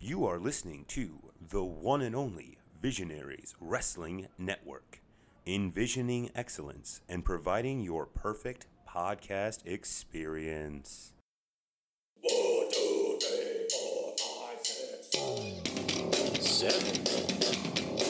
You are listening to the one and only Visionaries Wrestling Network, envisioning excellence and providing your perfect podcast experience. 1, 2, 3, 4, 5, 6, 7.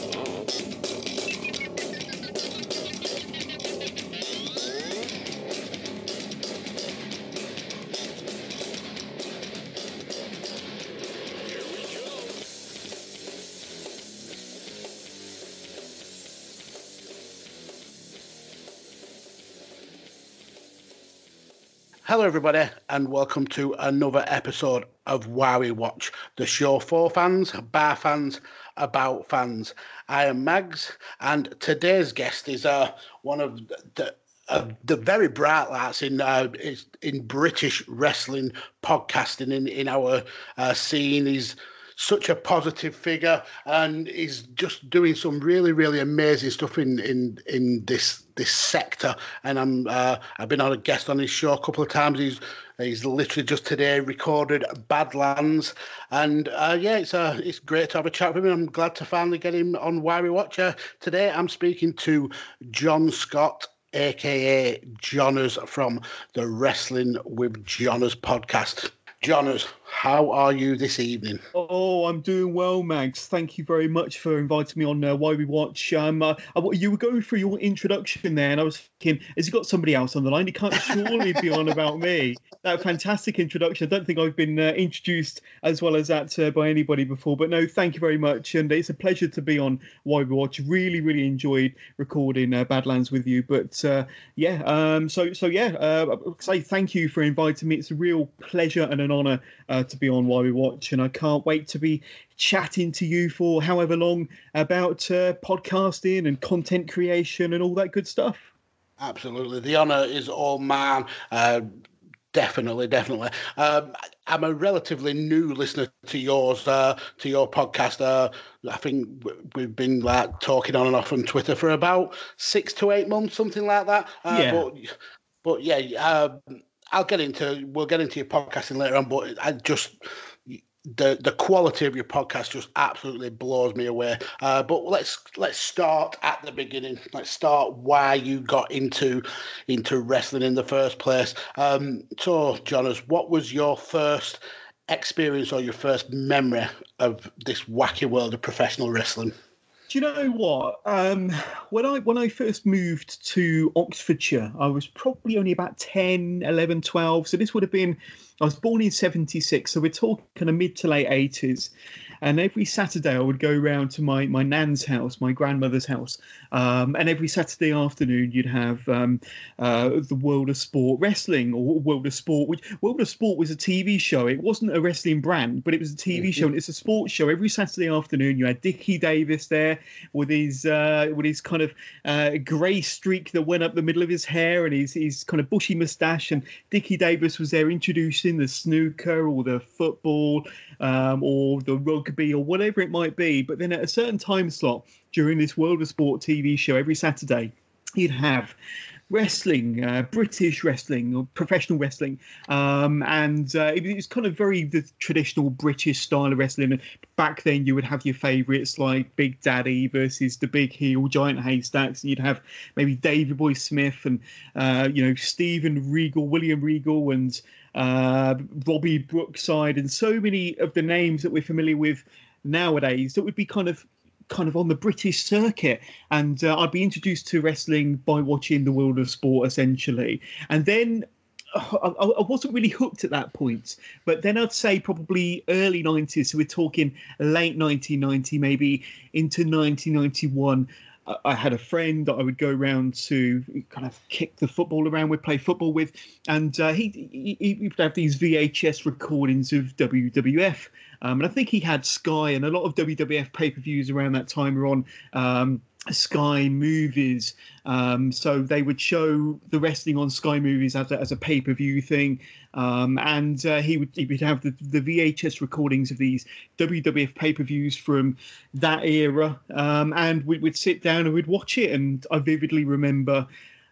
Hello, everybody, and welcome to another episode of Why We Watch, the show for fans, bar fans, about fans. I am Mags, and today's guest is one of the very bright lights in British wrestling podcasting in our scene. He's such a positive figure, and he's just doing some really, really amazing stuff in this sector. And I've been on a guest on his show a couple of times. He's literally just today recorded Badlands, and it's great to have a chat with him. I'm glad to finally get him on Why We Watch. Today I'm speaking to John Scott, aka Johners, from the Wrestling with Johners podcast. Johners, how are you this evening? Oh, I'm doing well, Mags. Thank you very much for inviting me on Why We Watch. You were going through your introduction there, and I was thinking, has he got somebody else on the line? He can't surely be on about me. That fantastic introduction. I don't think I've been introduced as well as that by anybody before. But no, thank you very much. And it's a pleasure to be on Why We Watch. Really, really enjoyed recording Badlands with you. But say thank you for inviting me. It's a real pleasure and an honour to be on Why We Watch, and I can't wait to be chatting to you for however long about podcasting and content creation and all that good stuff. Absolutely, the honour is all mine. Definitely. I'm a relatively new listener to yours, to your podcast. I think we've been talking on and off on Twitter for about 6 to 8 months, something like that. We'll get into your podcasting later on, but I just the quality of your podcast just absolutely blows me away. But let's start at the beginning. Let's start why you got into wrestling in the first place. So, Jonas, what was your first experience or your first memory of this wacky world of professional wrestling? Do you know what? When I first moved to Oxfordshire, I was probably only about 10, 11, 12. So this would have been, I was born in 76. So we're talking kind of mid to late 80s. And every Saturday I would go round to my nan's house, my grandmother's house. And every Saturday afternoon you'd have the World of Sport Wrestling, or World of Sport, which World of Sport was a TV show. It wasn't a wrestling brand, but it was a TV show, and it's a sports show. Every Saturday afternoon you had Dickie Davis there with his kind of grey streak that went up the middle of his hair and his kind of bushy moustache. And Dickie Davis was there introducing the snooker or the football or the rugby or whatever it might be. But then at a certain time slot during this World of Sport TV show every Saturday, you'd have wrestling, British wrestling or professional wrestling, and it was kind of very the traditional British style of wrestling. And back then you would have your favourites like Big Daddy versus the Big Heel, Giant Haystacks, and you'd have maybe Davey Boy Smith and Stephen Regal, William Regal, and Robbie Brookside, and so many of the names that we're familiar with nowadays that would be kind of on the British circuit. And I'd be introduced to wrestling by watching the World of Sport, essentially. And then I wasn't really hooked at that point. But then I'd say probably early 90s, so we're talking late 1990, maybe into 1991, I had a friend that I would go around to kind of kick the football around with, play football with, and he would have these VHS recordings of WWF. And I think he had Sky, and a lot of WWF pay-per-views around that time were on Sky Movies. So they would show the wrestling on Sky Movies as a pay-per-view thing. And he would have the VHS recordings of these WWF pay-per-views from that era. And we'd sit down and we'd watch it. And I vividly remember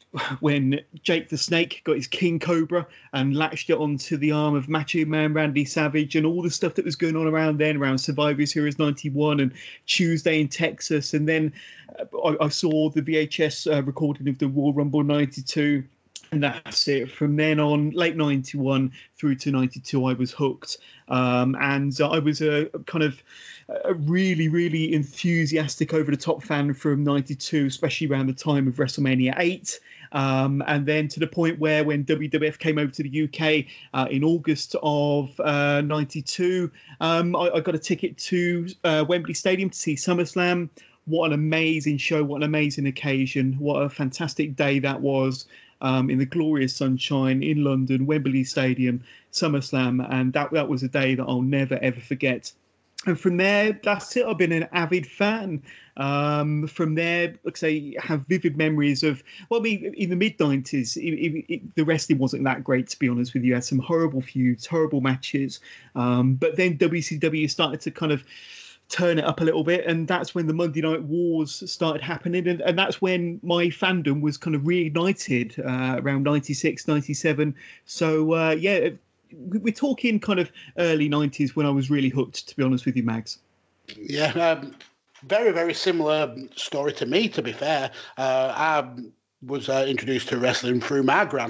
when Jake the Snake got his King Cobra and latched it onto the arm of Macho Man Randy Savage, and all the stuff that was going on around then, around Survivor Series 91 and Tuesday in Texas. And then I saw the VHS recording of the Royal Rumble 92. And that's it. From then on, late 91 through to 92, I was hooked. And I was a really, really enthusiastic, over-the-top fan from 92, especially around the time of WrestleMania 8. And then to the point where when WWF came over to the UK in August of 92, I got a ticket to Wembley Stadium to see SummerSlam. What an amazing show. What an amazing occasion. What a fantastic day that was. In the glorious sunshine in London, Wembley Stadium, SummerSlam, and that was a day that I'll never ever forget. And from there, that's it. I've been an avid fan. From there, like I say, have vivid memories of, well, I mean, in the mid-90s, the wrestling wasn't that great, to be honest with you. You had some horrible feuds, horrible matches. But then WCW started to kind of turn it up a little bit, and that's when the Monday Night Wars started happening, and that's when my fandom was kind of reignited around 96, 97. So yeah, we're talking kind of early 90s when I was really hooked, to be honest with you, Mags. Yeah, very, very similar story to me, to be fair. I was introduced to wrestling through my gran.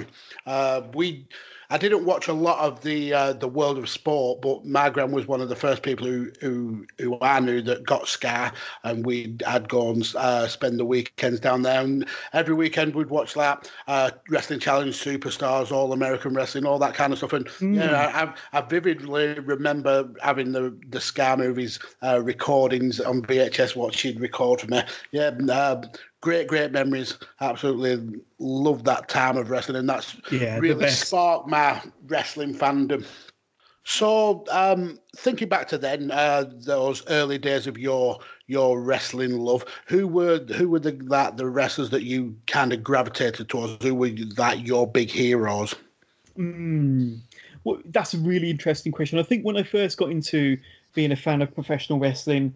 I didn't watch a lot of the world of sport, but my gran was one of the first people who I knew that got Sky, and I'd go and spend the weekends down there, and every weekend we'd watch that Wrestling Challenge, Superstars, All American Wrestling, all that kind of stuff. And yeah, I vividly remember having the Sky movies recordings on VHS, what she'd record for me. Yeah. Great memories. Absolutely loved that time of wrestling, and that's really sparked my wrestling fandom. So, thinking back to then, those early days of your wrestling love, who were the wrestlers that you kind of gravitated towards? Who were your big heroes? Well, that's a really interesting question. I think when I first got into being a fan of professional wrestling,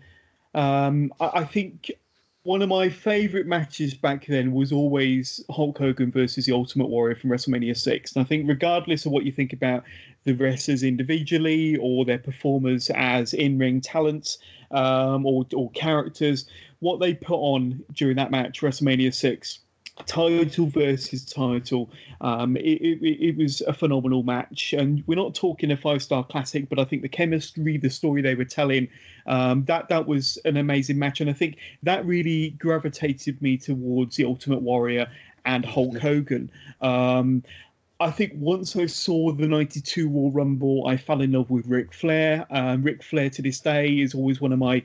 I think one of my favourite matches back then was always Hulk Hogan versus the Ultimate Warrior from WrestleMania 6. And I think regardless of what you think about the wrestlers individually or their performers as in-ring talents or characters, what they put on during that match, WrestleMania 6, title versus title, it was a phenomenal match. And we're not talking a 5-star classic, but I think the chemistry, the story they were telling, that was an amazing match. And I think that really gravitated me towards the Ultimate Warrior and Hulk Hogan. I think once I saw the 92 Royal Rumble, I fell in love with Ric Flair. Ric Flair to this day is always one of my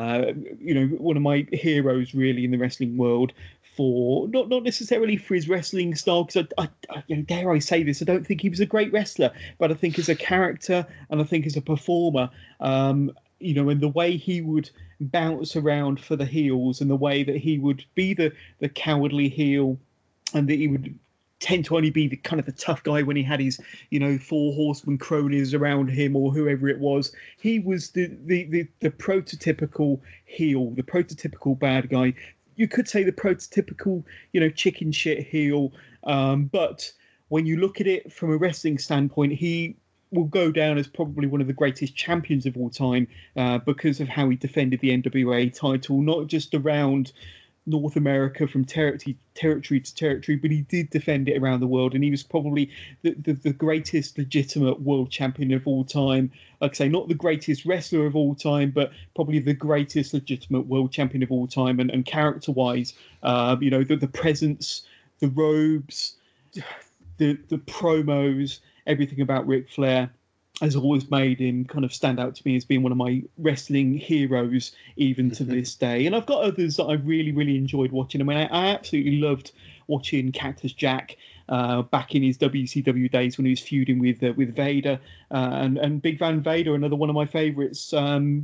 heroes really in the wrestling world. For not necessarily for his wrestling style, because I dare I say this, I don't think he was a great wrestler, but I think as a character and I think as a performer, and the way he would bounce around for the heels and the way that he would be the cowardly heel, and that he would tend to only be the kind of the tough guy when he had his 4 horsemen cronies around him or whoever it was. He was the prototypical heel, the prototypical bad guy. You could say the prototypical, chicken shit heel. But when you look at it from a wrestling standpoint, he will go down as probably one of the greatest champions of all time because of how he defended the NWA title, not just around North America from territory to territory, but he did defend it around the world, and he was probably the greatest legitimate world champion of all time. Like I say, not the greatest wrestler of all time, but probably the greatest legitimate world champion of all time. And character-wise, the presence, the robes, the promos, everything about Ric Flair has always made him kind of stand out to me as being one of my wrestling heroes, even to this day. And I've got others that I really, really enjoyed watching. I mean, I absolutely loved watching Cactus Jack back in his WCW days when he was feuding with Vader, and Big Van Vader, another one of my favourites. That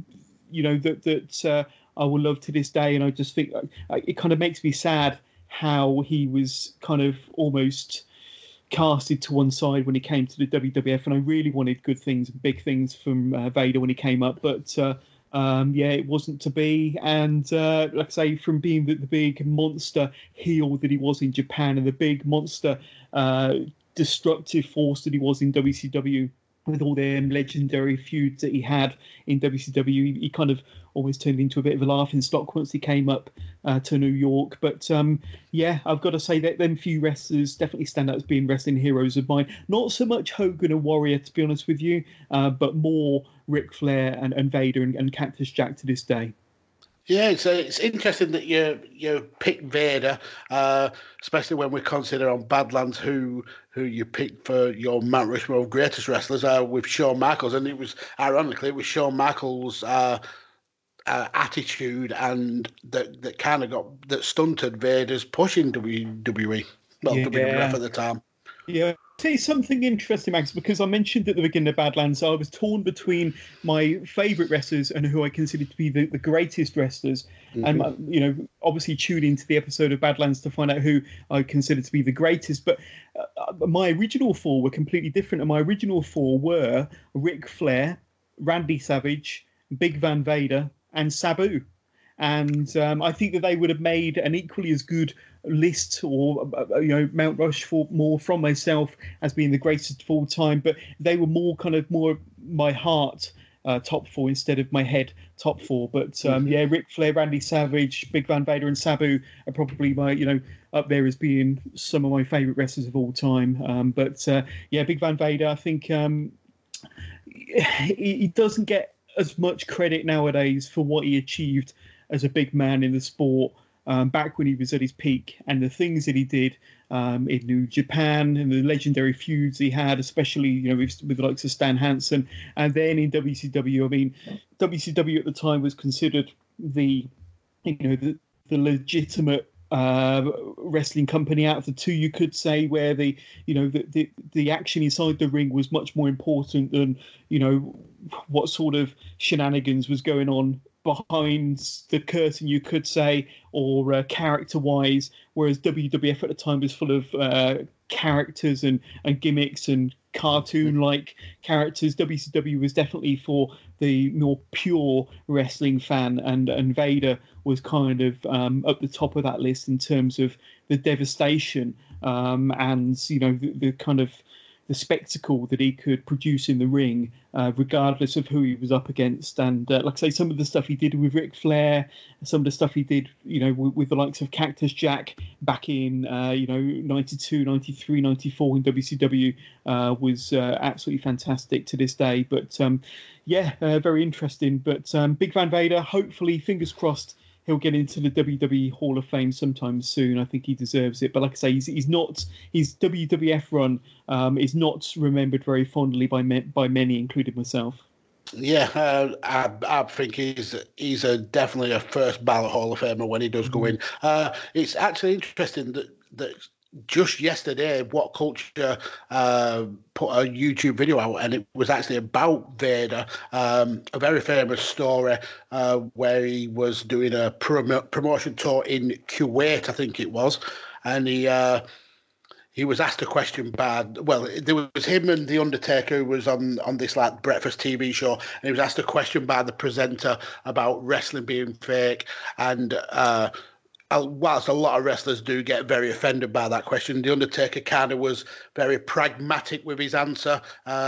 I will love to this day. And I just think it kind of makes me sad how he was kind of almost casted to one side when he came to the WWF, and I really wanted good things, big things from Vader when he came up, but It wasn't to be. And like I say, from being the big monster heel that he was in Japan and the big monster destructive force that he was in WCW, with all them legendary feuds that he had in WCW, he kind of always turned into a bit of a laughing stock once he came up to New York. But I've got to say that them few wrestlers definitely stand out as being wrestling heroes of mine. Not so much Hogan and Warrior, to be honest with you, but more Ric Flair and Vader and Cactus Jack to this day. Yeah, it's interesting that you picked Vader, especially when we consider on Badlands who you picked for your Mount Rushmore of greatest wrestlers with Shawn Michaels, and it was Shawn Michaels' attitude and that kind of that stunted Vader's push in WWE, WWF at the time. Yeah. Say something interesting, Max, because I mentioned at the beginning of Badlands, I was torn between my favourite wrestlers and who I consider to be the greatest wrestlers. Mm-hmm. And, obviously tune into the episode of Badlands to find out who I consider to be the greatest. But my original four were completely different. And my original four were Ric Flair, Randy Savage, Big Van Vader, and Sabu. And I think that they would have made an equally as good list, or Mount Rushmore from myself as being the greatest of all time, but they were more my heart top four instead of my head top four. But Ric Flair, Randy Savage, Big Van Vader, and Sabu are probably my up there as being some of my favourite wrestlers of all time. Big Van Vader, I think he doesn't get as much credit nowadays for what he achieved as a big man in the sport back when he was at his peak, and the things that he did in New Japan and the legendary feuds he had, especially with the likes of Stan Hansen, and then in WCW. I mean, WCW at the time was considered the legitimate wrestling company out of the two, you could say, where the action inside the ring was much more important than what sort of shenanigans was going on behind the curtain, you could say, or character-wise, whereas WWF at the time was full of characters and gimmicks and cartoon-like characters. WCW was definitely for the more pure wrestling fan, and Vader was kind of at the top of that list in terms of the devastation and the kind of the spectacle that he could produce in the ring, regardless of who he was up against. And like I say, some of the stuff he did with Ric Flair, some of the stuff he did, with the likes of Cactus Jack back in, 92, 93, 94 in WCW was absolutely fantastic to this day. But very interesting. But Big Van Vader, hopefully, fingers crossed, he'll get into the WWE Hall of Fame sometime soon. I think he deserves it. But like I say, his WWF run is not remembered very fondly by many, including myself. Yeah, I think he's definitely a first ballot Hall of Famer when he does go in. It's actually interesting that just yesterday, What Culture put a YouTube video out, and it was actually about Vader, a very famous story where he was doing a promotion tour in Kuwait, I think it was, and he was asked a question there was him and The Undertaker, who was on this like breakfast TV show, and he was asked a question by the presenter about wrestling being fake, and whilst a lot of wrestlers do get very offended by that question, The Undertaker kind of was very pragmatic with his answer.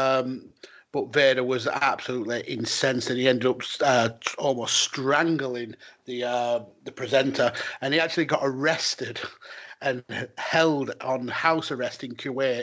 But Vader was absolutely incensed, and he ended up almost strangling the presenter. And he actually got arrested and held on house arrest in Kuwait.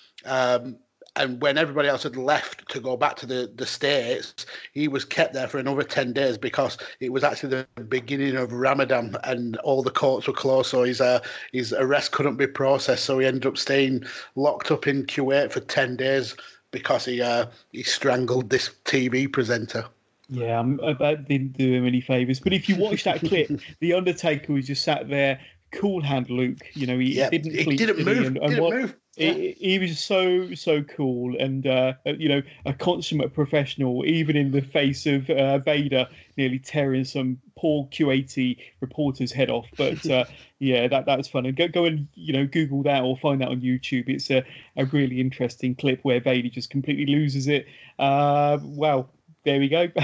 And when everybody else had left to go back to the States, he was kept there for another 10 days because it was actually the beginning of Ramadan and all the courts were closed. So his arrest couldn't be processed. So he ended up staying locked up in Kuwait for 10 days because he strangled this TV presenter. Yeah, that didn't do him any favours. But if you watch that clip, The Undertaker was just sat there, cool hand Luke. He didn't move. He was so cool and a consummate professional, even in the face of Vader nearly tearing some poor Q80 reporter's head off. But that was fun. And go and Google that or find that on YouTube. It's a really interesting clip where Vader just completely loses it. Wow. there we go.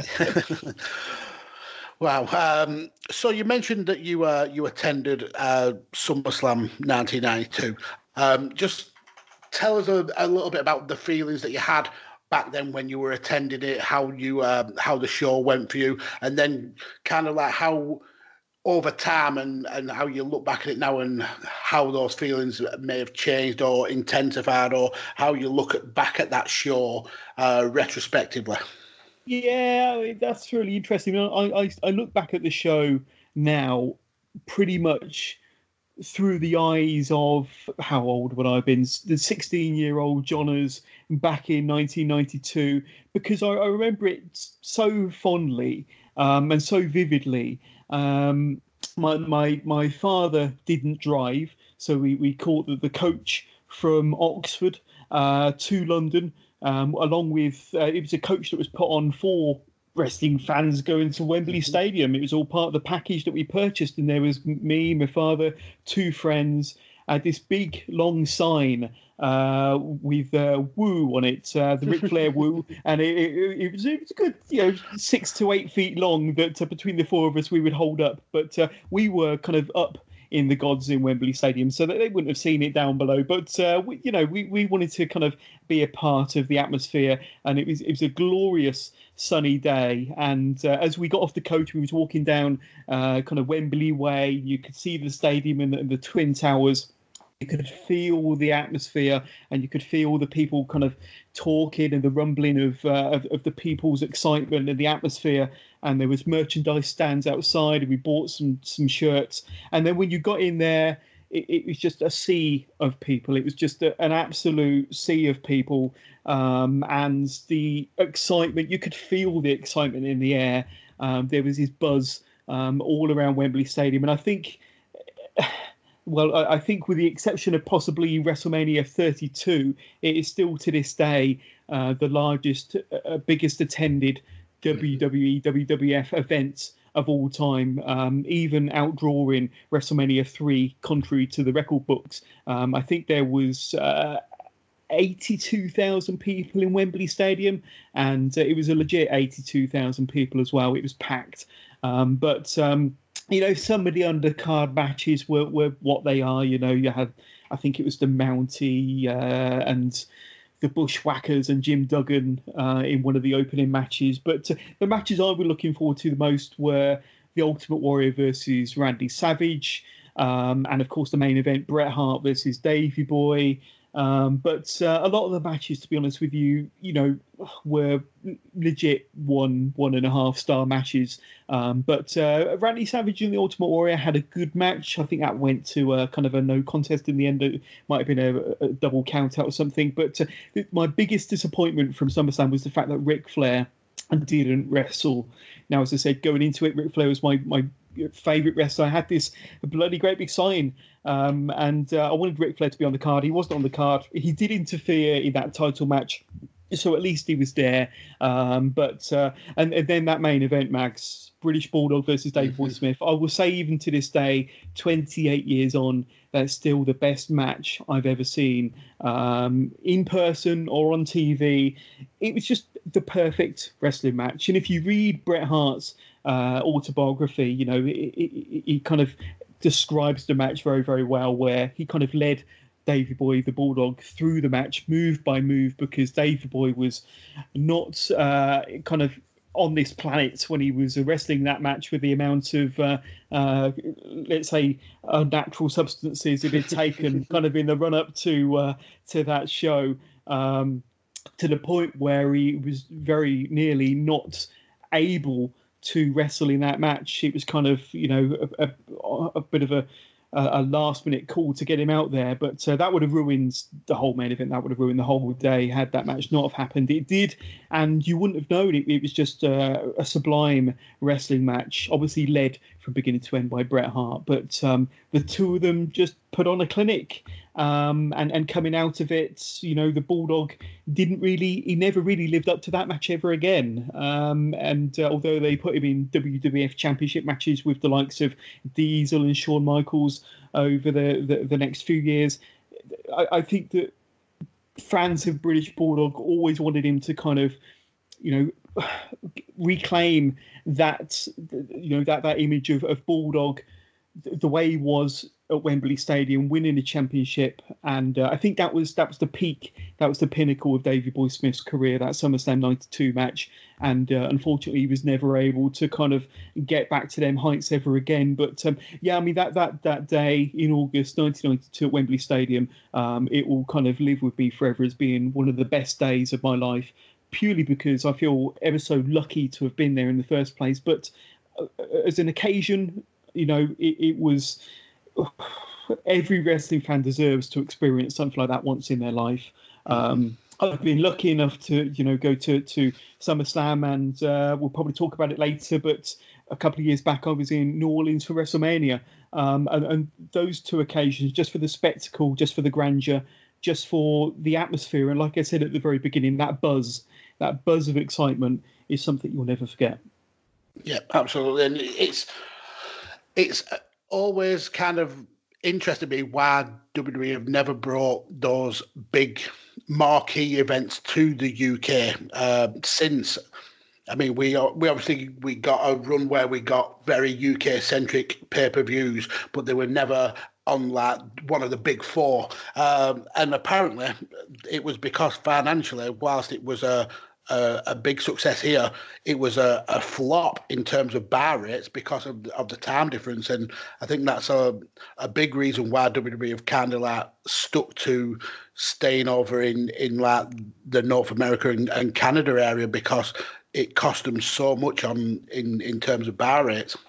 Wow. So you mentioned that you attended SummerSlam 1992. Just tell us a little bit about the feelings that you had back then when you were attending it, how the show went for you, and then kind of like how over time and how you look back at it now and how those feelings may have changed or intensified, or how you look back at that show retrospectively. Yeah, that's really interesting. I look back at the show now pretty much through the eyes of, how old would I have been? The 16-year-old Johners back in 1992, because I remember it so fondly and so vividly. My father didn't drive, so we caught the coach from Oxford to London, along with it was a coach that was put on for wrestling fans going to Wembley Stadium. It was all part of the package that we purchased, and there was me, my father, two friends, this big long sign with "Woo" on it, the Ric Flair "Woo," and it was a good 6 to 8 feet long that between the four of us we would hold up, but we were kind of up in the gods in Wembley Stadium, so that they wouldn't have seen it down below. But we wanted to kind of be a part of the atmosphere, and it was a glorious sunny day. And as we got off the coach, we was walking down kind of Wembley Way. You could see the stadium and the Twin Towers. You could feel the atmosphere, and you could feel the people kind of talking and the rumbling of the people's excitement and the atmosphere. And there was merchandise stands outside, and we bought some shirts. And then when you got in there, it was just a sea of people. It was just an absolute sea of people, and the excitement. You could feel the excitement in the air. There was this buzz all around Wembley Stadium, and I think. Well, I think with the exception of possibly WrestleMania 32, it is still to this day the largest, biggest attended WWE, WWF event of all time, even outdrawing WrestleMania 3, contrary to the record books. I think there was 82,000 people in Wembley Stadium, and it was a legit 82,000 people as well. It was packed. But some of the undercard matches were what they are. You had, I think it was the Mountie and the Bushwhackers and Jim Duggan in one of the opening matches. But the matches I was looking forward to the most were the Ultimate Warrior versus Randy Savage, and of course the main event, Bret Hart versus Davey Boy. But a lot of the matches, to be honest with you, were legit 1.5 star matches. But Randy Savage and the Ultimate Warrior had a good match. I think that went to kind of a no contest in the end. It might have been a double count out or something. But my biggest disappointment from SummerSlam was the fact that Ric Flair didn't wrestle. Now, as I said, going into it, Ric Flair was my favourite wrestler. I had this bloody great big sign, and I wanted Ric Flair to be on the card. He wasn't on the card. He did interfere in that title match, so at least he was there. But then that main event, Mags, British Bulldog versus Dave Boy Smith. I will say, even to this day, 28 years on, that's still the best match I've ever seen, in person or on TV. It was just the perfect wrestling match. And if you read Bret Hart's autobiography, he kind of describes the match very, very well, where he kind of led Davey Boy, the Bulldog, through the match move by move, because Davey Boy was not kind of on this planet when he was wrestling that match, with the amount of, let's say, unnatural substances he'd been taken kind of in the run-up to that show, to the point where he was very nearly not able to wrestle in that match. It was kind of, a bit of a last-minute call to get him out there, but that would have ruined the whole main event. That would have ruined the whole day had that match not have happened. It did, and you wouldn't have known. It was just a sublime wrestling match, obviously led from beginning to end by Bret Hart, but the two of them just put on a clinic. And coming out of it, the Bulldog he never really lived up to that match ever again. And although they put him in WWF Championship matches with the likes of Diesel and Shawn Michaels over the next few years, I think that fans of British Bulldog always wanted him to kind of, reclaim that, that image of Bulldog, the way he was at Wembley Stadium, winning a championship, and I think that was the peak, that was the pinnacle of Davey Boy Smith's career, that SummerSlam '92 match, and unfortunately he was never able to kind of get back to them heights ever again. But that day in August 1992 at Wembley Stadium, it will kind of live with me forever as being one of the best days of my life, purely because I feel ever so lucky to have been there in the first place. But as an occasion, it was. Every wrestling fan deserves to experience something like that once in their life. I've been lucky enough to, go to SummerSlam, and we'll probably talk about it later. But a couple of years back, I was in New Orleans for WrestleMania, and those two occasions, just for the spectacle, just for the grandeur, just for the atmosphere, and like I said at the very beginning, that buzz of excitement is something you'll never forget. Yeah, absolutely, and it's always kind of interested me why WWE have never brought those big marquee events to the UK since. I mean, we obviously got a run where we got very UK centric pay-per-views, but they were never on like one of the big four. And apparently, it was because financially, whilst it was a big success here, it was a flop in terms of bar rates because of the time difference, and I think that's a big reason why WWE have kind of like stuck to staying over in like the North America and Canada area, because it cost them so much in terms of bar rates.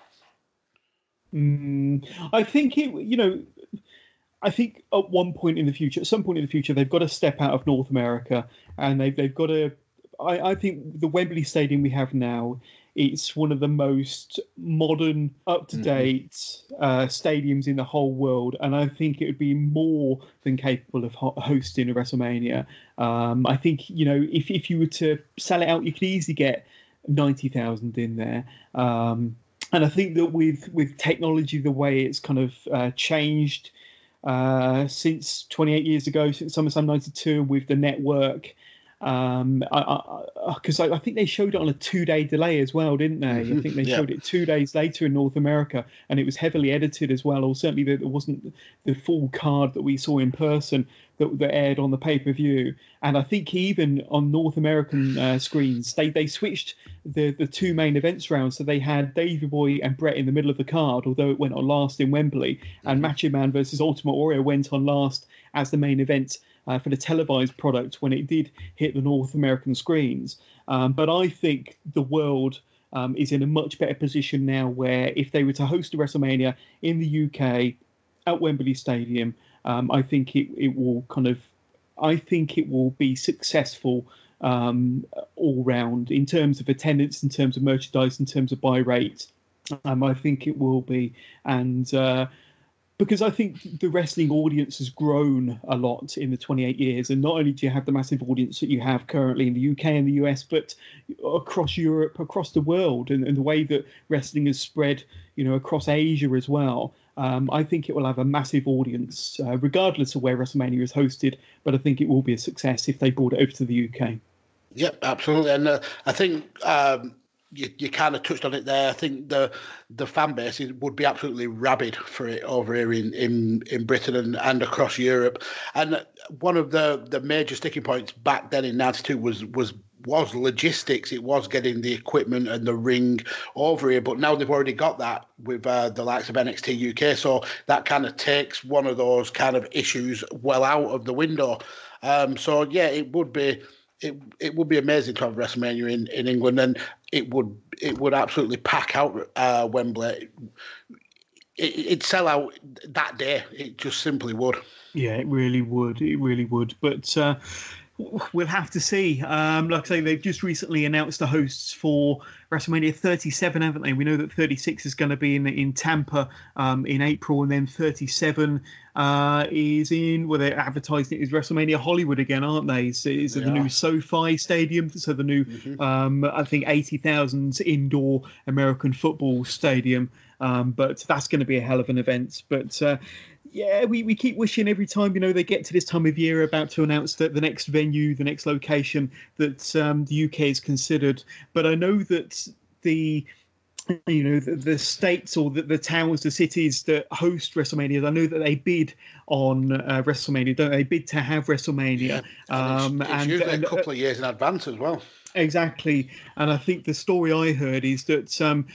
I think I think at some point in the future, they've got to step out of North America, and they've got to. I think the Wembley Stadium we have now, it's one of the most modern, up-to-date stadiums in the whole world, and I think it would be more than capable of hosting a WrestleMania. I think, if you were to sell it out, you could easily get 90,000 in there. And I think that with technology, the way it's kind of changed since 28 years ago, since SummerSlam '92, with the network. Because I think they showed it on a 2-day delay as well, didn't they? I think they showed it 2 days later in North America, and it was heavily edited as well. Or certainly there wasn't the full card that we saw in person that aired on the pay-per-view. And I think even on North American screens, they switched the two main events round. So they had Davey Boy and Brett in the middle of the card, although it went on last in Wembley, and Macho Man versus Ultimate Warrior went on last as the main event for the televised product when it did hit the North American screens. But I think the world is in a much better position now, where if they were to host a WrestleMania in the UK at Wembley Stadium, I think it will be successful all round in terms of attendance, in terms of merchandise, in terms of buy rate. I think it will be, and because I think the wrestling audience has grown a lot in the 28 years. And not only do you have the massive audience that you have currently in the UK and the US, but across Europe, across the world, and the way that wrestling has spread, across Asia as well. I think it will have a massive audience, regardless of where WrestleMania is hosted. But I think it will be a success if they brought it over to the UK. Yep, absolutely. And I think you kind of touched on it there. I think the fan base would be absolutely rabid for it over here in Britain and across Europe. And one of the major sticking points back then in '92 was logistics. It was getting the equipment and the ring over here. But now they've already got that with the likes of NXT UK. So that kind of takes one of those kind of issues well out of the window. So yeah, it would be. It would be amazing to have WrestleMania in England, and it would absolutely pack out Wembley. It'd sell out that day. It just simply would. Yeah, it really would. It really would. But we'll have to see. Like I say, they've just recently announced the hosts for WrestleMania 37, haven't they? We know that 36 is going to be in Tampa in April, and then 37 is in, well, they're advertising it as WrestleMania Hollywood again, aren't they? Is the new SoFi Stadium, so the new, I think, 80,000 indoor American football stadium. But that's going to be a hell of an event. But Yeah, we keep wishing every time, they get to this time of year about to announce that the next venue, the next location that the UK is considered. But I know that the the states or the towns, the cities that host WrestleMania, I know that they bid on WrestleMania, don't they? Bid to have WrestleMania. Yeah, and it's usually a couple of years in advance as well. Exactly, and I think the story I heard is that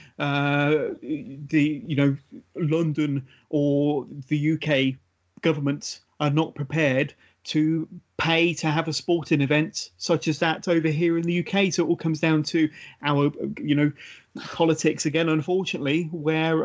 London or the UK governments are not prepared to pay to have a sporting event such as that over here in the UK. So it all comes down to our politics again, unfortunately, where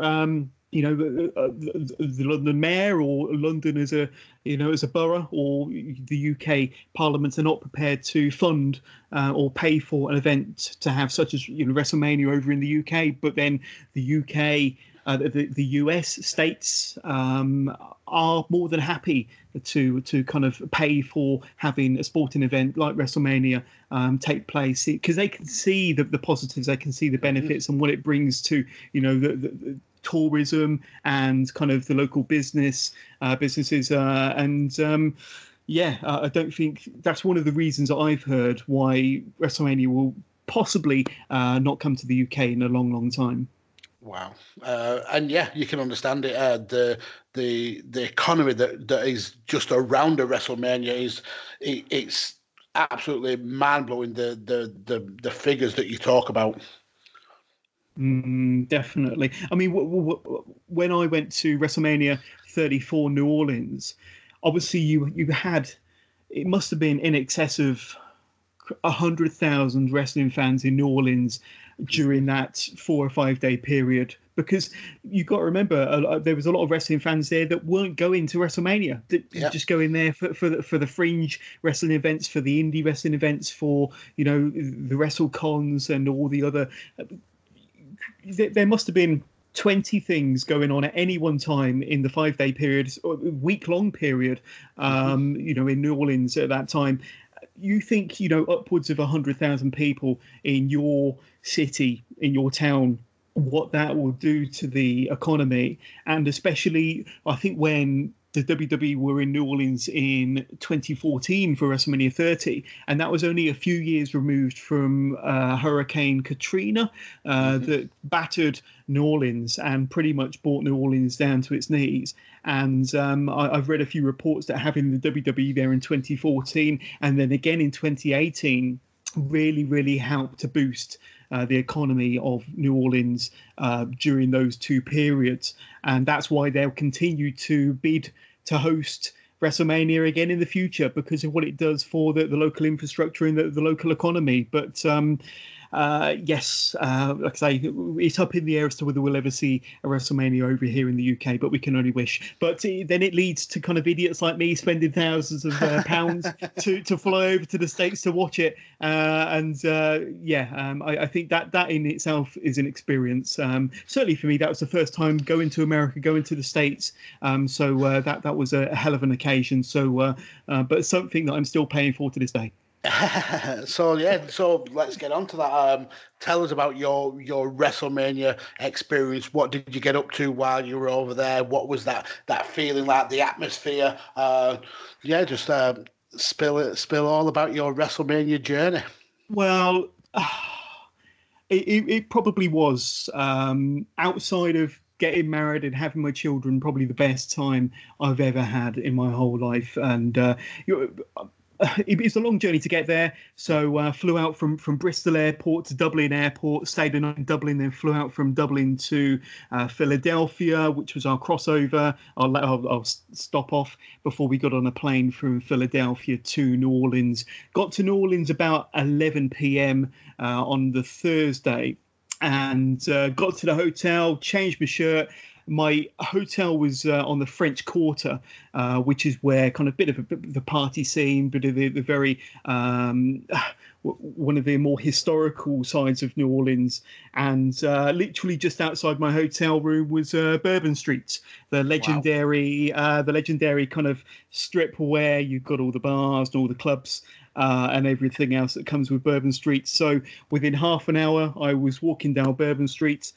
the London mayor or London as a borough or the UK Parliament are not prepared to fund or pay for an event to have such as WrestleMania over in the UK. But then the UK, the US states are more than happy to kind of pay for having a sporting event like WrestleMania take place, because they can see the positives, they can see the benefits and what it brings to the tourism and kind of the local businesses I don't think that's one of the reasons that I've heard why WrestleMania will possibly not come to the UK in a long time. Wow, and yeah, you can understand it. The economy that is just around a WrestleMania it's absolutely mind blowing. The figures that you talk about. Definitely. I mean, when I went to WrestleMania 34 New Orleans, obviously you had, it must have been in excess of 100,000 wrestling fans in New Orleans during that 4 or 5 day period, because you've got to remember there was a lot of wrestling fans there that weren't going to WrestleMania, just going there for the fringe wrestling events, for the indie wrestling events, for the WrestleCons and all the other. There must have been 20 things going on at any one time in the 5 day period, or week-long period, in New Orleans at that time. You think, upwards of 100,000 people in your city, in your town, what that will do to the economy. And especially, I think when the WWE were in New Orleans in 2014 for WrestleMania 30, and that was only a few years removed from Hurricane Katrina that battered New Orleans and pretty much brought New Orleans down to its knees. And I've read a few reports that having the WWE there in 2014 and then again in 2018 really helped to boost the economy of New Orleans during those two periods. And that's why they'll continue to bid to host WrestleMania again in the future, because of what it does for the local infrastructure and the local economy. But yes, like I say, it's up in the air as to whether we'll ever see a WrestleMania over here in the UK, but we can only wish. But then it leads to kind of idiots like me spending thousands of pounds to fly over to the States to watch it. I think that in itself is an experience. Certainly for me, that was the first time going to America, going to the States. So that was a hell of an occasion. So, but something that I'm still paying for to this day. So let's get on to that. Tell us about your WrestleMania experience. What did you get up to while you were over there? What was that feeling like, the atmosphere? Just spill all about your WrestleMania journey. Well, it probably was, outside of getting married and having my children, probably the best time I've ever had in my whole life. And it's a long journey to get there. So flew out from Bristol Airport to Dublin Airport, stayed in Dublin, then flew out from Dublin to Philadelphia, which was our crossover. I'll stop off before we got on a plane from Philadelphia to New Orleans. Got to New Orleans about 11 p.m. On the Thursday, and got to the hotel, changed my shirt. My hotel was on the French Quarter, which is where kind of bit of the party scene, bit of the very one of the more historical sides of New Orleans. And literally just outside my hotel room was Bourbon Street, the legendary kind of strip where you've got all the bars and all the clubs. and everything else that comes with Bourbon Street. So within half an hour, I was walking down Bourbon Street,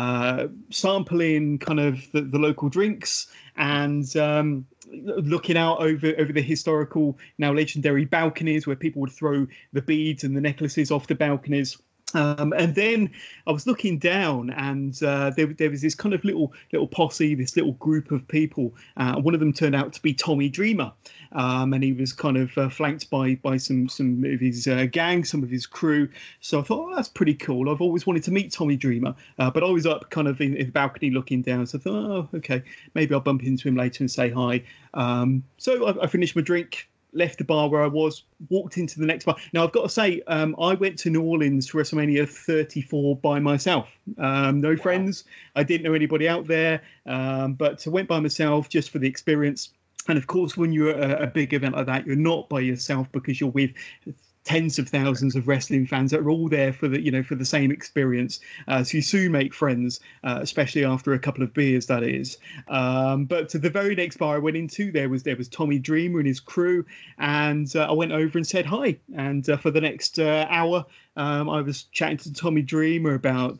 sampling kind of the local drinks and looking out over the historical, now legendary balconies where people would throw the beads and the necklaces off the balconies. And then I was looking down, and there was this kind of little posse, this little group of people. One of them turned out to be Tommy Dreamer, and he was kind of flanked by some of his gang, some of his crew. So I thought, oh, that's pretty cool. I've always wanted to meet Tommy Dreamer, but I was up kind of in the balcony looking down. So I thought, oh, okay, maybe I'll bump into him later and say hi. So I finished my drink, left the bar where I was, walked into the next bar. Now, I've got to say, I went to New Orleans for WrestleMania 34 by myself. No friends. I didn't know anybody out there, but I went by myself just for the experience. And of course, when you're at a big event like that, you're not by yourself because you're with tens of thousands of wrestling fans that are all there for the same experience. So you soon make friends, especially after a couple of beers, that is. But to the very next bar I went into, there was Tommy Dreamer and his crew, and I went over and said hi. And for the next hour, I was chatting to Tommy Dreamer about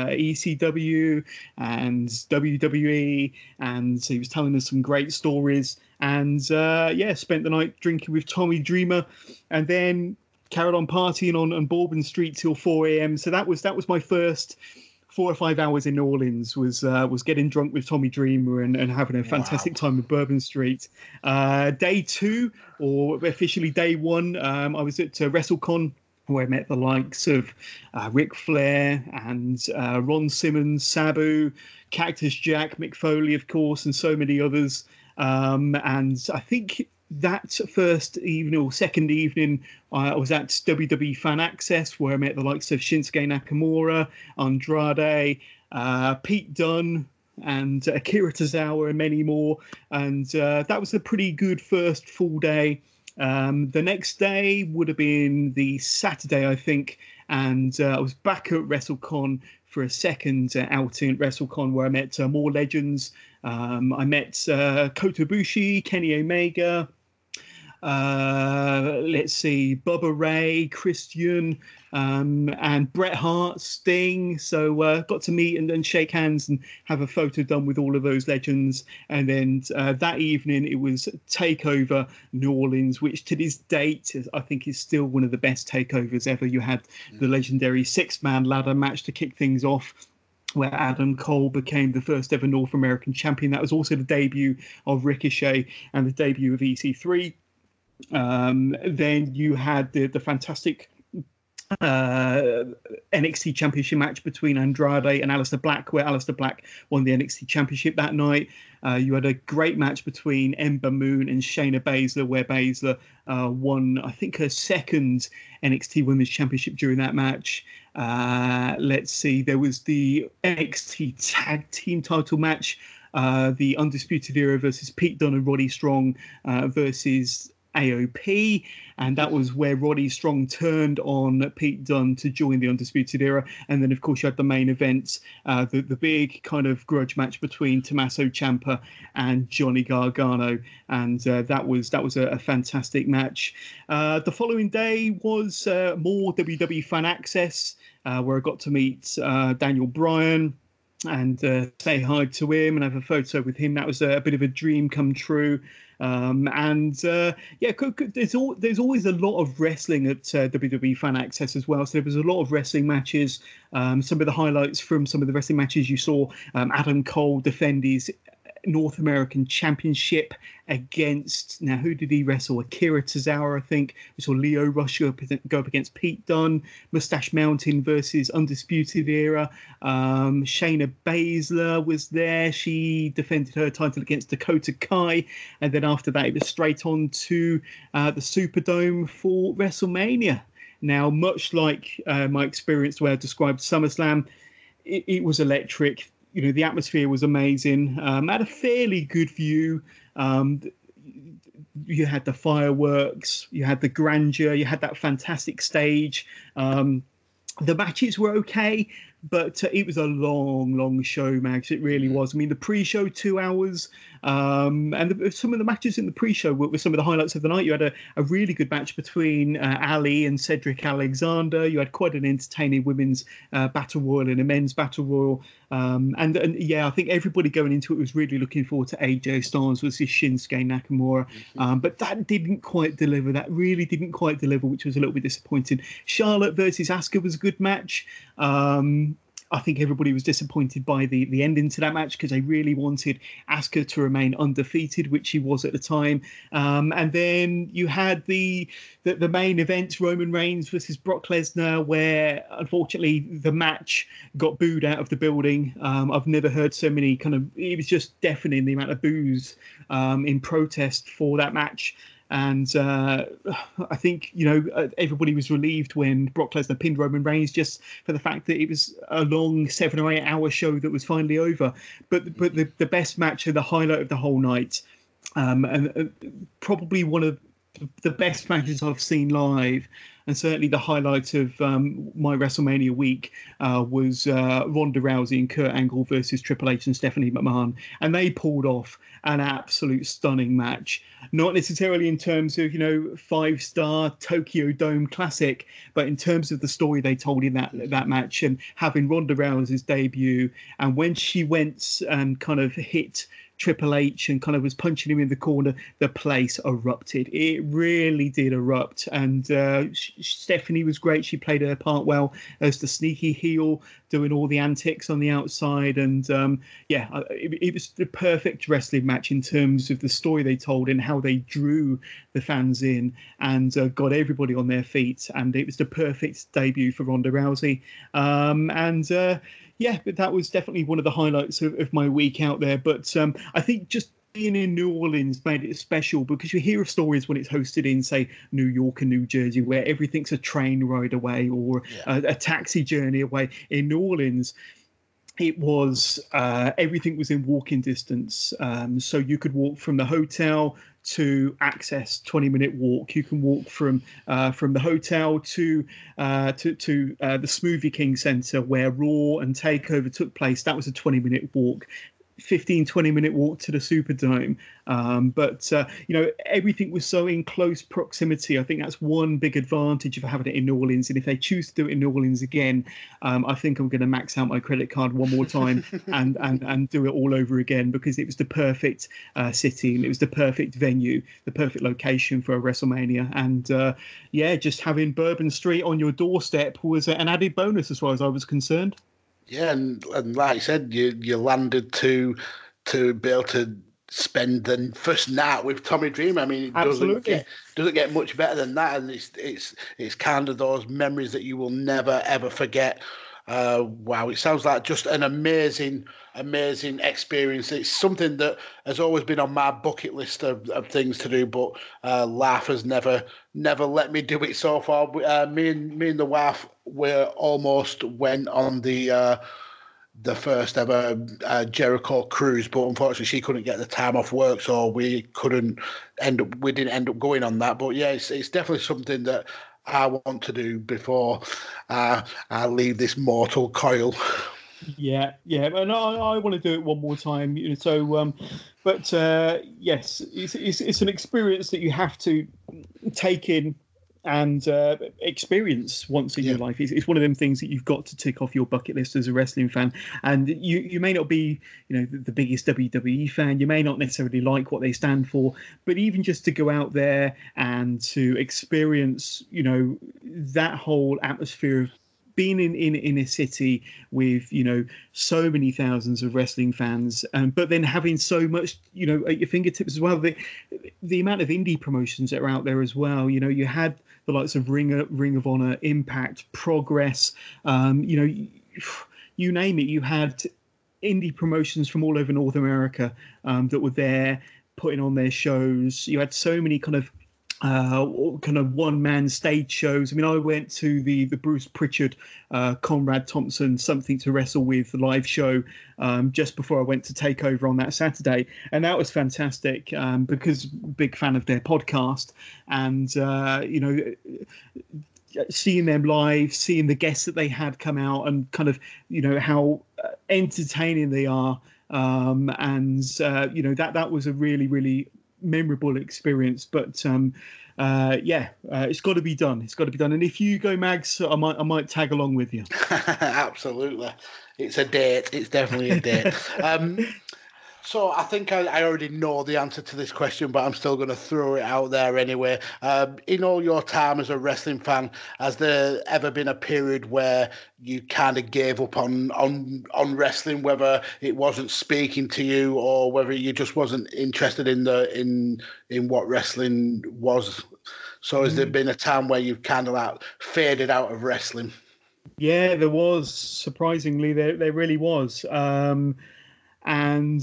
ECW and WWE, and he was telling us some great stories. And spent the night drinking with Tommy Dreamer, and then carried on partying on Bourbon Street till 4 a.m. So that was my first 4 or 5 hours in New Orleans, was getting drunk with Tommy Dreamer and having a fantastic time with Bourbon Street. Day two, or officially day one, I was at WrestleCon, where I met the likes of Ric Flair and Ron Simmons, Sabu, Cactus Jack, Mick Foley, of course, and so many others. And I think that first evening or second evening, I was at WWE Fan Access, where I met the likes of Shinsuke Nakamura, Andrade, Pete Dunne, and Akira Tozawa, and many more. And that was a pretty good first full day. The next day would have been the Saturday, I think, and I was back at WrestleCon for a second outing at WrestleCon, where I met more legends. I met Kota Ibushi, Kenny Omega, Bubba Ray, Christian, and Bret Hart, Sting. So got to meet and shake hands and have a photo done with all of those legends. And then that evening, it was TakeOver New Orleans, which to this date, I think is still one of the best takeovers ever. You had the legendary 6-man ladder match to kick things off, where Adam Cole became the first ever North American champion. That was also the debut of Ricochet and the debut of EC3. Then you had the fantastic NXT Championship match between Andrade and Aleister Black, where Aleister Black won the NXT Championship that night. You had a great match between Ember Moon and Shayna Baszler, where Baszler won, I think, her second NXT Women's Championship during that match. There was the NXT Tag Team title match, the Undisputed Era versus Pete Dunne and Roddy Strong versus AOP, and that was where Roddy Strong turned on Pete Dunne to join the Undisputed Era. And then, of course, you had the main event, the big kind of grudge match between Tommaso Ciampa and Johnny Gargano, and that was a fantastic match. The following day was more WWE Fan Access, where I got to meet Daniel Bryan and say hi to him and have a photo with him. That was a bit of a dream come true. There's always a lot of wrestling at WWE Fan Access as well. So there was a lot of wrestling matches. Some of the highlights from some of the wrestling matches you saw, Adam Cole defend his North American Championship against, now who did he wrestle? Akira Tozawa, I think. We saw Lio Rush go up against Pete Dunne. Mustache Mountain versus Undisputed Era. Shayna Baszler was there. She defended her title against Dakota Kai. And then after that, it was straight on to the Superdome for WrestleMania. Now, much like my experience where I described SummerSlam, it was electric. You know, the atmosphere was amazing. I had a fairly good view. You had the fireworks, you had the grandeur, you had that fantastic stage. The matches were okay. But it was a long show, Max. It really was. I mean, the pre-show 2 hours, and some of the matches in the pre-show were some of the highlights of the night. You had a really good match between Ali and Cedric Alexander. You had quite an entertaining women's battle royal and a men's battle royal. And yeah, I think everybody going into it was really looking forward to AJ Styles versus Shinsuke Nakamura. But that didn't quite deliver. That really didn't quite deliver, which was a little bit disappointing. Charlotte versus Asuka was a good match. I think everybody was disappointed by the ending to that match because they really wanted Asuka to remain undefeated, which she was at the time. And then you had the main event, Roman Reigns versus Brock Lesnar, where unfortunately the match got booed out of the building. I've never heard so many it was just deafening, the amount of boos in protest for that match. And I think, everybody was relieved when Brock Lesnar pinned Roman Reigns just for the fact that it was a long 7 or 8 hour show that was finally over. But the best match and the highlight of the whole night, and probably one of the best matches I've seen live, and certainly the highlight of my WrestleMania week was Ronda Rousey and Kurt Angle versus Triple H and Stephanie McMahon. And they pulled off an absolute stunning match. Not necessarily in terms of, 5-star Tokyo Dome classic, but in terms of the story they told in that match and having Ronda Rousey's debut. And when she went and kind of hit Triple H and kind of was punching him in the corner, the place erupted. It really did erupt. And Stephanie was great. She played her part well as the sneaky heel, doing all the antics on the outside. And it was the perfect wrestling match in terms of the story they told and how they drew the fans in and got everybody on their feet. And it was the perfect debut for Ronda Rousey. Yeah, but that was definitely one of the highlights of my week out there. But I think just being in New Orleans made it special because you hear of stories when it's hosted in, say, New York and New Jersey, where everything's a train ride away or a taxi journey away. In New Orleans, it was everything was in walking distance. So you could walk from the hotel to access 20-minute walk. You can walk from the hotel to the Smoothie King Center where Raw and Takeover took place. That was a 20-minute walk. 15-20 minute walk to the Superdome. But everything was so in close proximity. I think that's one big advantage of having it in New Orleans. And if they choose to do it in New Orleans again, I think I'm going to max out my credit card one more time and do it all over again because it was the perfect city and it was the perfect venue, the perfect location for a WrestleMania. And just having Bourbon Street on your doorstep was an added bonus as far as I was concerned. Yeah, and like I said, you landed to be able to spend the first night with Tommy Dreamer. I mean, it doesn't get much better than that, and it's kind of those memories that you will never ever forget. Wow, it sounds like just an amazing experience. It's something that has always been on my bucket list of things to do, but life has never let me do it so far. Me and the wife almost went on the first ever Jericho cruise, but unfortunately she couldn't get the time off work, so we didn't end up going on that. But yeah, it's definitely something that I want to do before I leave this mortal coil. Yeah, and I want to do it one more time. Yes, it's an experience that you have to take in and experience once in your life. It's one of them things that you've got to tick off your bucket list as a wrestling fan. And you may not be, the biggest WWE fan. You may not necessarily like what they stand for, but even just to go out there and to experience, that whole atmosphere of being in a city with, so many thousands of wrestling fans, but then having so much, at your fingertips as well. The amount of indie promotions that are out there as well. You had the likes of Ring of Honor, Impact, Progress, you name it. You had indie promotions from all over North America that were there putting on their shows. You had so many kind of one-man stage shows. I mean, I went to the Bruce Pritchard, Conrad Thompson, Something to Wrestle With live show just before I went to Takeover on that Saturday, and that was fantastic because big fan of their podcast, and seeing them live, seeing the guests that they had come out, and kind of how entertaining they are, and that was a really, really memorable experience. But it's got to be done. It's got to be done. And if you go, Mags, I might tag along with you. Absolutely, it's a date. It's definitely a date. So I think I already know the answer to this question, but I'm still going to throw it out there anyway. In all your time as a wrestling fan, has there ever been a period where you kind of gave up on wrestling, whether it wasn't speaking to you or whether you just wasn't interested in what wrestling was? So has there been a time where you've kind of like faded out of wrestling? Yeah, there was. Surprisingly, there really was. And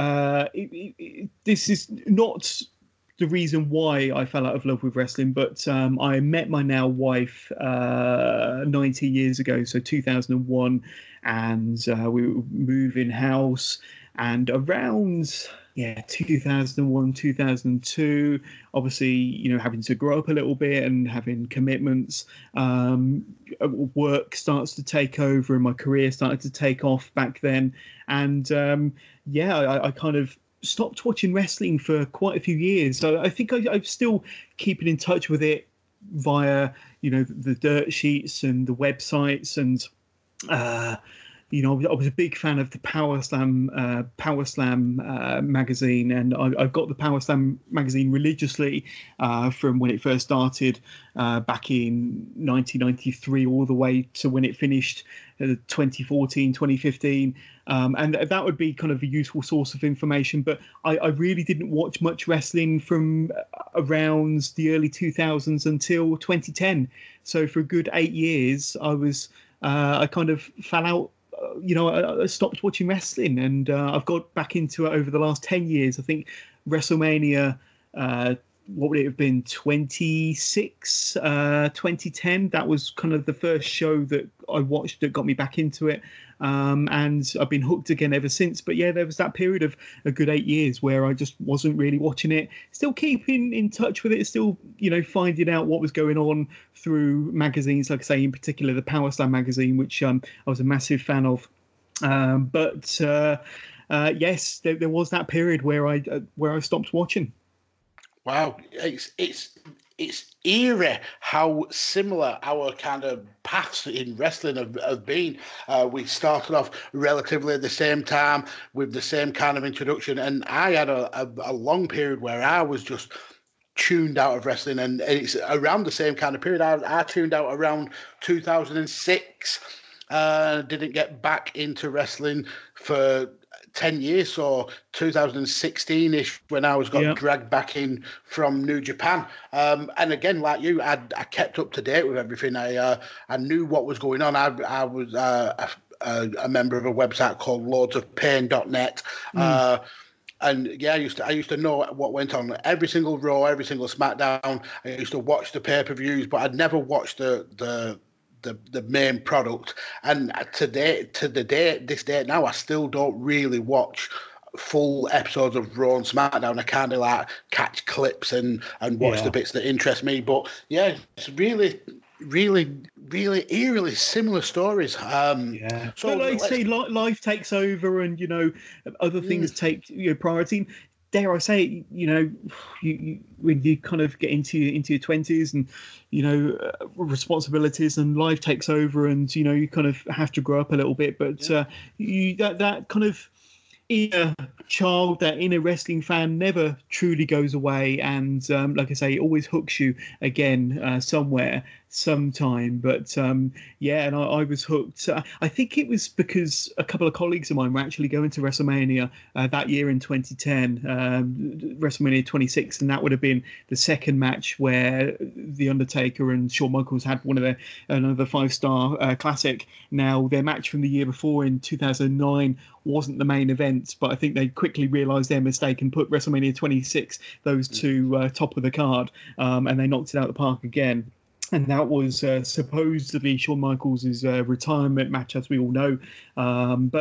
this is not the reason why I fell out of love with wrestling, but I met my now wife 19 years ago, so 2001, and we were moving house, and around 2001, 2002, obviously, having to grow up a little bit and having commitments, work starts to take over and my career started to take off back then. And I kind of stopped watching wrestling for quite a few years. So I think I'm still keeping in touch with it via, the dirt sheets and the websites, and I was a big fan of the Power Slam magazine, and I've got the Power Slam magazine religiously from when it first started back in 1993 all the way to when it finished 2014, 2015. And that would be kind of a useful source of information. But I really didn't watch much wrestling from around the early 2000s until 2010. So for a good 8 years, I kind of fell out. I stopped watching wrestling, and I've got back into it over the last 10 years. I think WrestleMania, what would it have been, 26, 2010? That was kind of the first show that I watched that got me back into it. And I've been hooked again ever since. But yeah, there was that period of a good 8 years where I just wasn't really watching it. Still keeping in touch with it, still, finding out what was going on through magazines, like I say, in particular the Power Slam magazine, which I was a massive fan of. Yes, there was that period where I stopped watching. Wow, it's eerie how similar our kind of paths in wrestling have been. We started off relatively at the same time with the same kind of introduction, and I had a long period where I was just tuned out of wrestling, and it's around the same kind of period. I tuned out around 2006. Didn't get back into wrestling for 10 years, so 2016-ish, when I was dragged back in from New Japan. And again, like you, I kept up to date with everything. I knew what was going on. I was a member of a website called loadsofpain.net. And yeah, I used to know what went on every single Raw, every single SmackDown. I used to watch the pay-per-views, but I'd never watched the main product. And this date now, I still don't really watch full episodes of Raw and SmackDown. I kind of like catch clips and watch the bits that interest me. But yeah, it's really, really, really eerily similar stories. So but like I say, life takes over, and other things take priority. Dare I say, you when you kind of get into your 20s and responsibilities and life takes over, and you kind of have to grow up a little bit. But that kind of inner child, that inner wrestling fan, never truly goes away, and like I say, it always hooks you again somewhere, sometime. But and I was hooked. I think it was because a couple of colleagues of mine were actually going to WrestleMania that year in 2010, WrestleMania 26, and that would have been the second match where The Undertaker and Shawn Michaels had another 5-star classic. Now, their match from the year before in 2009 wasn't the main event, but I think they quickly realised their mistake and put WrestleMania 26, those two top of the card, and they knocked it out of the park again. And that was supposedly Shawn Michaels' retirement match, as we all know. And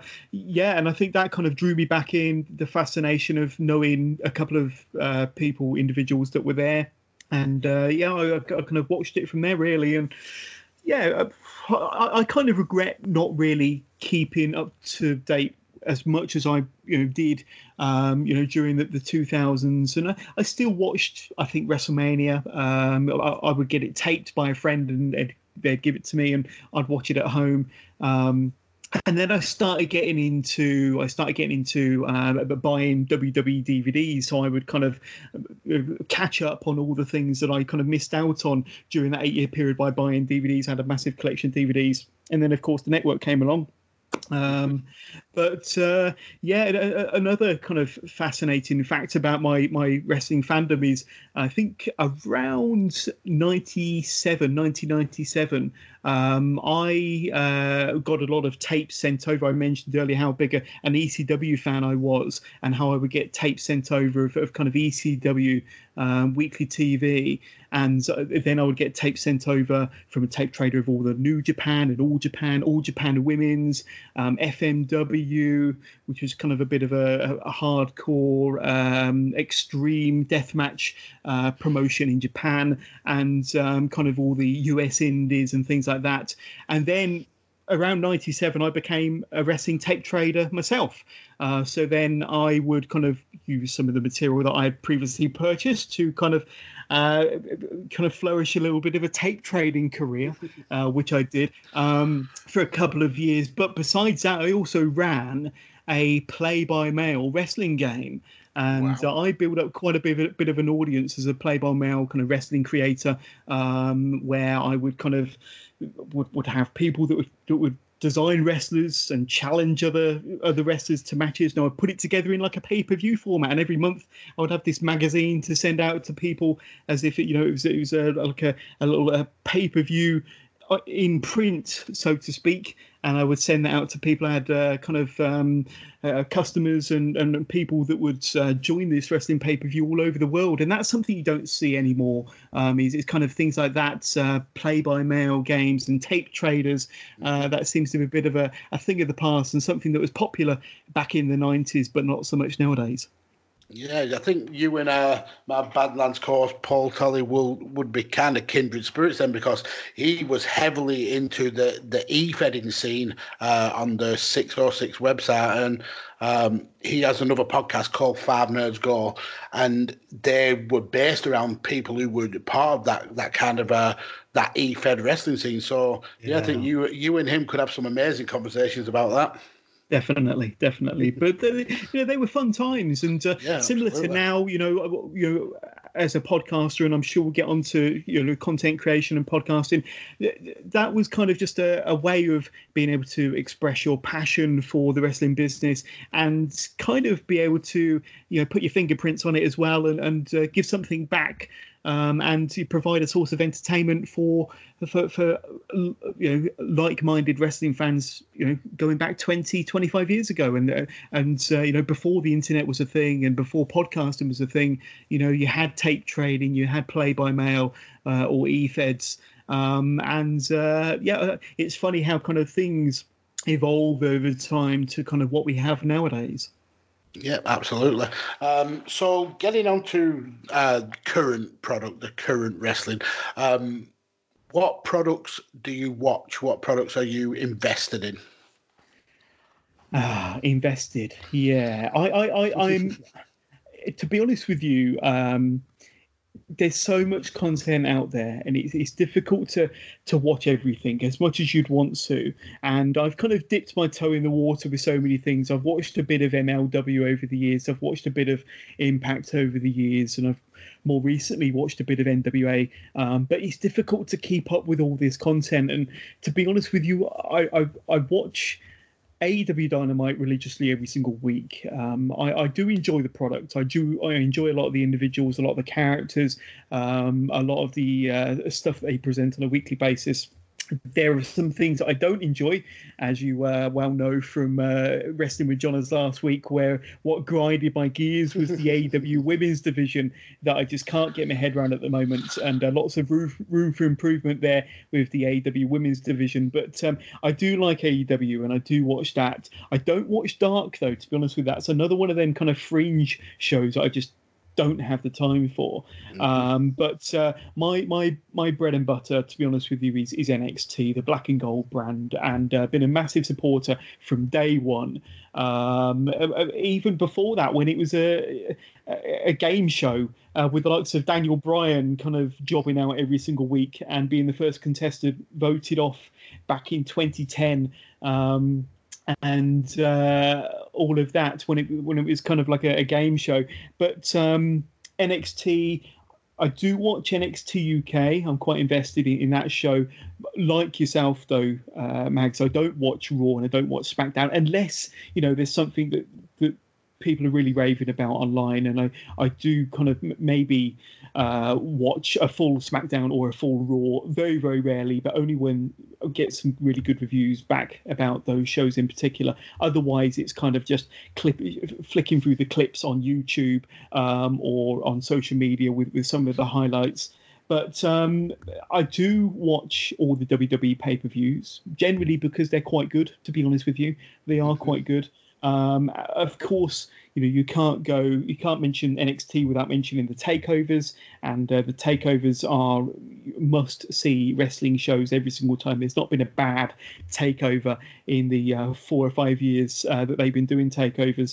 I think that kind of drew me back in, the fascination of knowing a couple of individuals that were there. And I kind of watched it from there really, and yeah, I kind of regret not really keeping up to date as much as I did during the 2000s, and I still watched, I think, WrestleMania. I would get it taped by a friend and they'd give it to me and I'd watch it at home. And then I started getting into buying WWE DVDs, so I would kind of catch up on all the things that I kind of missed out on during that 8-year period by buying DVDs. I had a massive collection of DVDs, and then of course the network came along. Another kind of fascinating fact about my wrestling fandom is I think around 1997, I got a lot of tapes sent over. I mentioned earlier how big an ECW fan I was and how I would get tapes sent over of kind of ECW weekly TV, and then I would get tapes sent over from a tape trader of all the New Japan and All Japan Women's, FMW, which was kind of a bit of a hardcore extreme deathmatch promotion in Japan, and kind of all the US indies and things like that. And then around 97, I became a wrestling tape trader myself. So then I would kind of use some of the material that I had previously purchased to kind of flourish a little bit of a tape trading career, which I did for a couple of years. But besides that, I also ran a play-by-mail wrestling game. And wow. I built up quite a bit of an audience as a play-by-mail kind of wrestling creator, where I would kind of would have people that would design wrestlers and challenge other wrestlers to matches. And I would put it together in like a pay-per-view format. And every month I would have this magazine to send out to people as if it was like a little pay-per-view in print, so to speak, and I would send that out to people. I had customers and people that would join this wrestling pay-per-view all over the world, and that's something you don't see anymore. It's kind of things like that, play-by-mail games and tape traders. That seems to be a bit of a thing of the past and something that was popular back in the 90s, but not so much nowadays. Yeah, I think you and my Badlands course, Paul Tully, would be kind of kindred spirits then, because he was heavily into the e-fedding scene on the 606 website, and he has another podcast called Five Nerds Go, and they were based around people who were part of that kind of that e-fed wrestling scene. So yeah, I think you and him could have some amazing conversations about that. Definitely. But they were fun times, and similar to now, as a podcaster, and I'm sure we'll get on to content creation and podcasting. That was kind of just a way of being able to express your passion for the wrestling business and kind of be able to put your fingerprints on it as well, and give something back. And to provide a source of entertainment for like-minded wrestling fans, going back 20, 25 years ago, and before the internet was a thing and before podcasting was a thing, you had tape trading, you had play-by-mail or e-feds, it's funny how kind of things evolve over time to kind of what we have nowadays. Yeah, absolutely. So getting on to current product, the current wrestling, what products do you watch? What products are you invested in? Invested, yeah. I'm to be honest with you, there's so much content out there, and it's difficult to watch everything as much as you'd want to. And I've kind of dipped my toe in the water with so many things. I've watched a bit of MLW over the years. I've watched a bit of Impact over the years, and I've more recently watched a bit of NWA. But it's difficult to keep up with all this content. And to be honest with you, I watch AEW Dynamite religiously every single week. I do enjoy the product. I enjoy a lot of the individuals, a lot of the characters, a lot of the stuff that they present on a weekly basis. There are some things that I don't enjoy, as you well know from Wrestling with Johners last week, where what grinded my gears was the AEW women's division that I just can't get my head around at the moment, and lots of room for improvement there with the AEW women's division. But I do like AEW, and I do watch that. I don't watch Dark, though, to be honest with you. That's another one of them kind of fringe shows that I just don't have the time for. But my bread and butter, to be honest with you, is NXT, the black and gold brand, and been a massive supporter from day one. Even before that, when it was a game show with the likes of Daniel Bryan kind of jobbing out every single week and being the first contestant voted off back in 2010. And all of that when it was kind of like a game show. But NXT, I do watch NXT UK. I'm quite invested in that show. Like yourself, though, Mags, I don't watch Raw and I don't watch SmackDown unless there's something that people are really raving about online, and I do kind of maybe watch a full SmackDown or a full Raw very, very rarely, but only when I get some really good reviews back about those shows in particular. Otherwise, it's kind of just flicking through the clips on YouTube or on social media with some of the highlights. But I do watch all the WWE pay-per-views, generally because they're quite good, to be honest with you. They are quite good. Of course, you can't mention NXT without mentioning the takeovers, and the takeovers are must-see wrestling shows every single time. There's not been a bad takeover in the 4 or 5 years that they've been doing takeovers.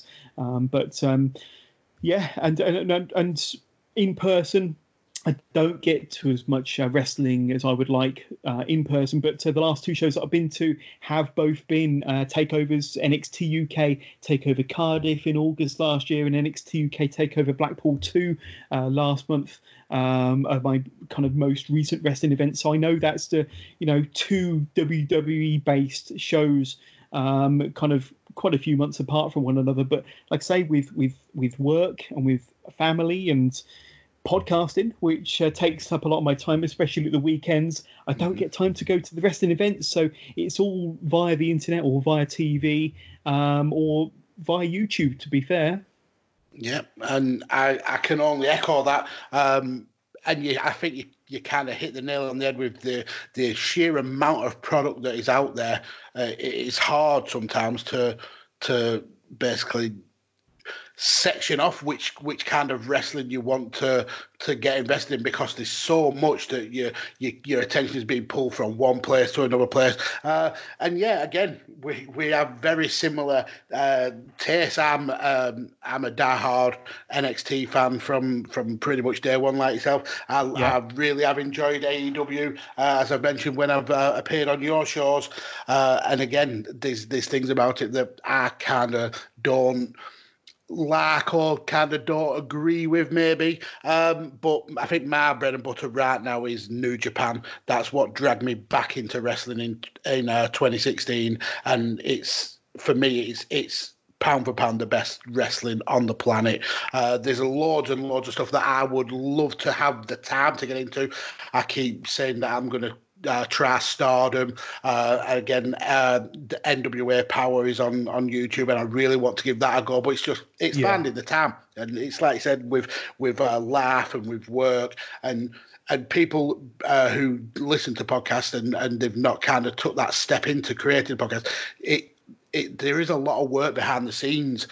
And in person, I don't get to as much wrestling as I would like in person, but the last 2 shows that I've been to have both been takeovers. NXT UK takeover Cardiff in August last year, and NXT UK takeover Blackpool 2 last month. Are my kind of most recent wrestling events. So I know that's the 2 WWE based shows, kind of quite a few months apart from one another. But like I say, with work and with family and podcasting, which takes up a lot of my time, especially at the weekends, I don't get time to go to the wrestling events, so it's all via the internet or via TV or via YouTube, to be fair. Yeah, and I can only echo that. I think you kind of hit the nail on the head with the sheer amount of product that is out there. It's hard sometimes to basically section off which kind of wrestling you want to get invested in, because there's so much that your attention is being pulled from one place to another place. And yeah, again, we have very similar tastes. I'm a diehard NXT fan from pretty much day one, like yourself. I really have enjoyed AEW, as I've mentioned when I've appeared on your shows. And again, there's things about it that I kind of don't like or kind of don't agree with, maybe, but I think my bread and butter right now is New Japan. That's what dragged me back into wrestling in 2016, and it's, for me, it's pound for pound the best wrestling on the planet. There's loads and loads of stuff that I would love to have the time to get into. I keep saying that I'm going to try Stardom. Again, the NWA Power is on YouTube, and I really want to give that a go, but it's finding the time. And it's like I said, with life and with work and people who listen to podcasts and they've not kind of took that step into creating a podcast, there is a lot of work behind the scenes.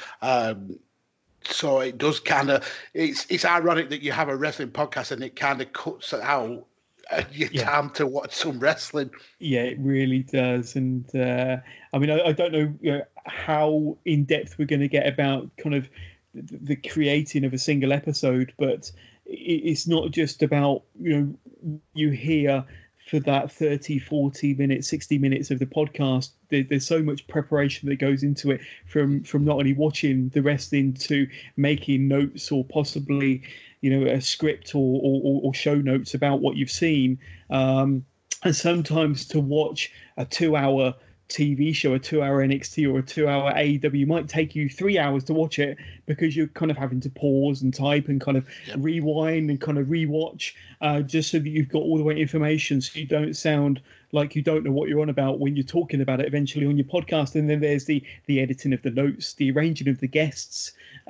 So it does kind of, it's ironic that you have a wrestling podcast and it kind of cuts out your time to watch some wrestling. Yeah, it really does. And I mean, I don't know, how in depth we're going to get about kind of the creating of a single episode, but it's not just about you hear for that 30, 40 minutes, 60 minutes of the podcast. There's so much preparation that goes into it, from not only watching the wrestling to making notes or possibly a script or show notes about what you've seen, and sometimes to watch a 2-hour TV show, a 2-hour NXT or a 2-hour AEW might take you 3 hours to watch it, because you're kind of having to pause and type and kind of rewind and kind of rewatch, just so that you've got all the right information, so you don't sound like you don't know what you're on about when you're talking about it eventually on your podcast. And then there's the editing of the notes, the arranging of the guests.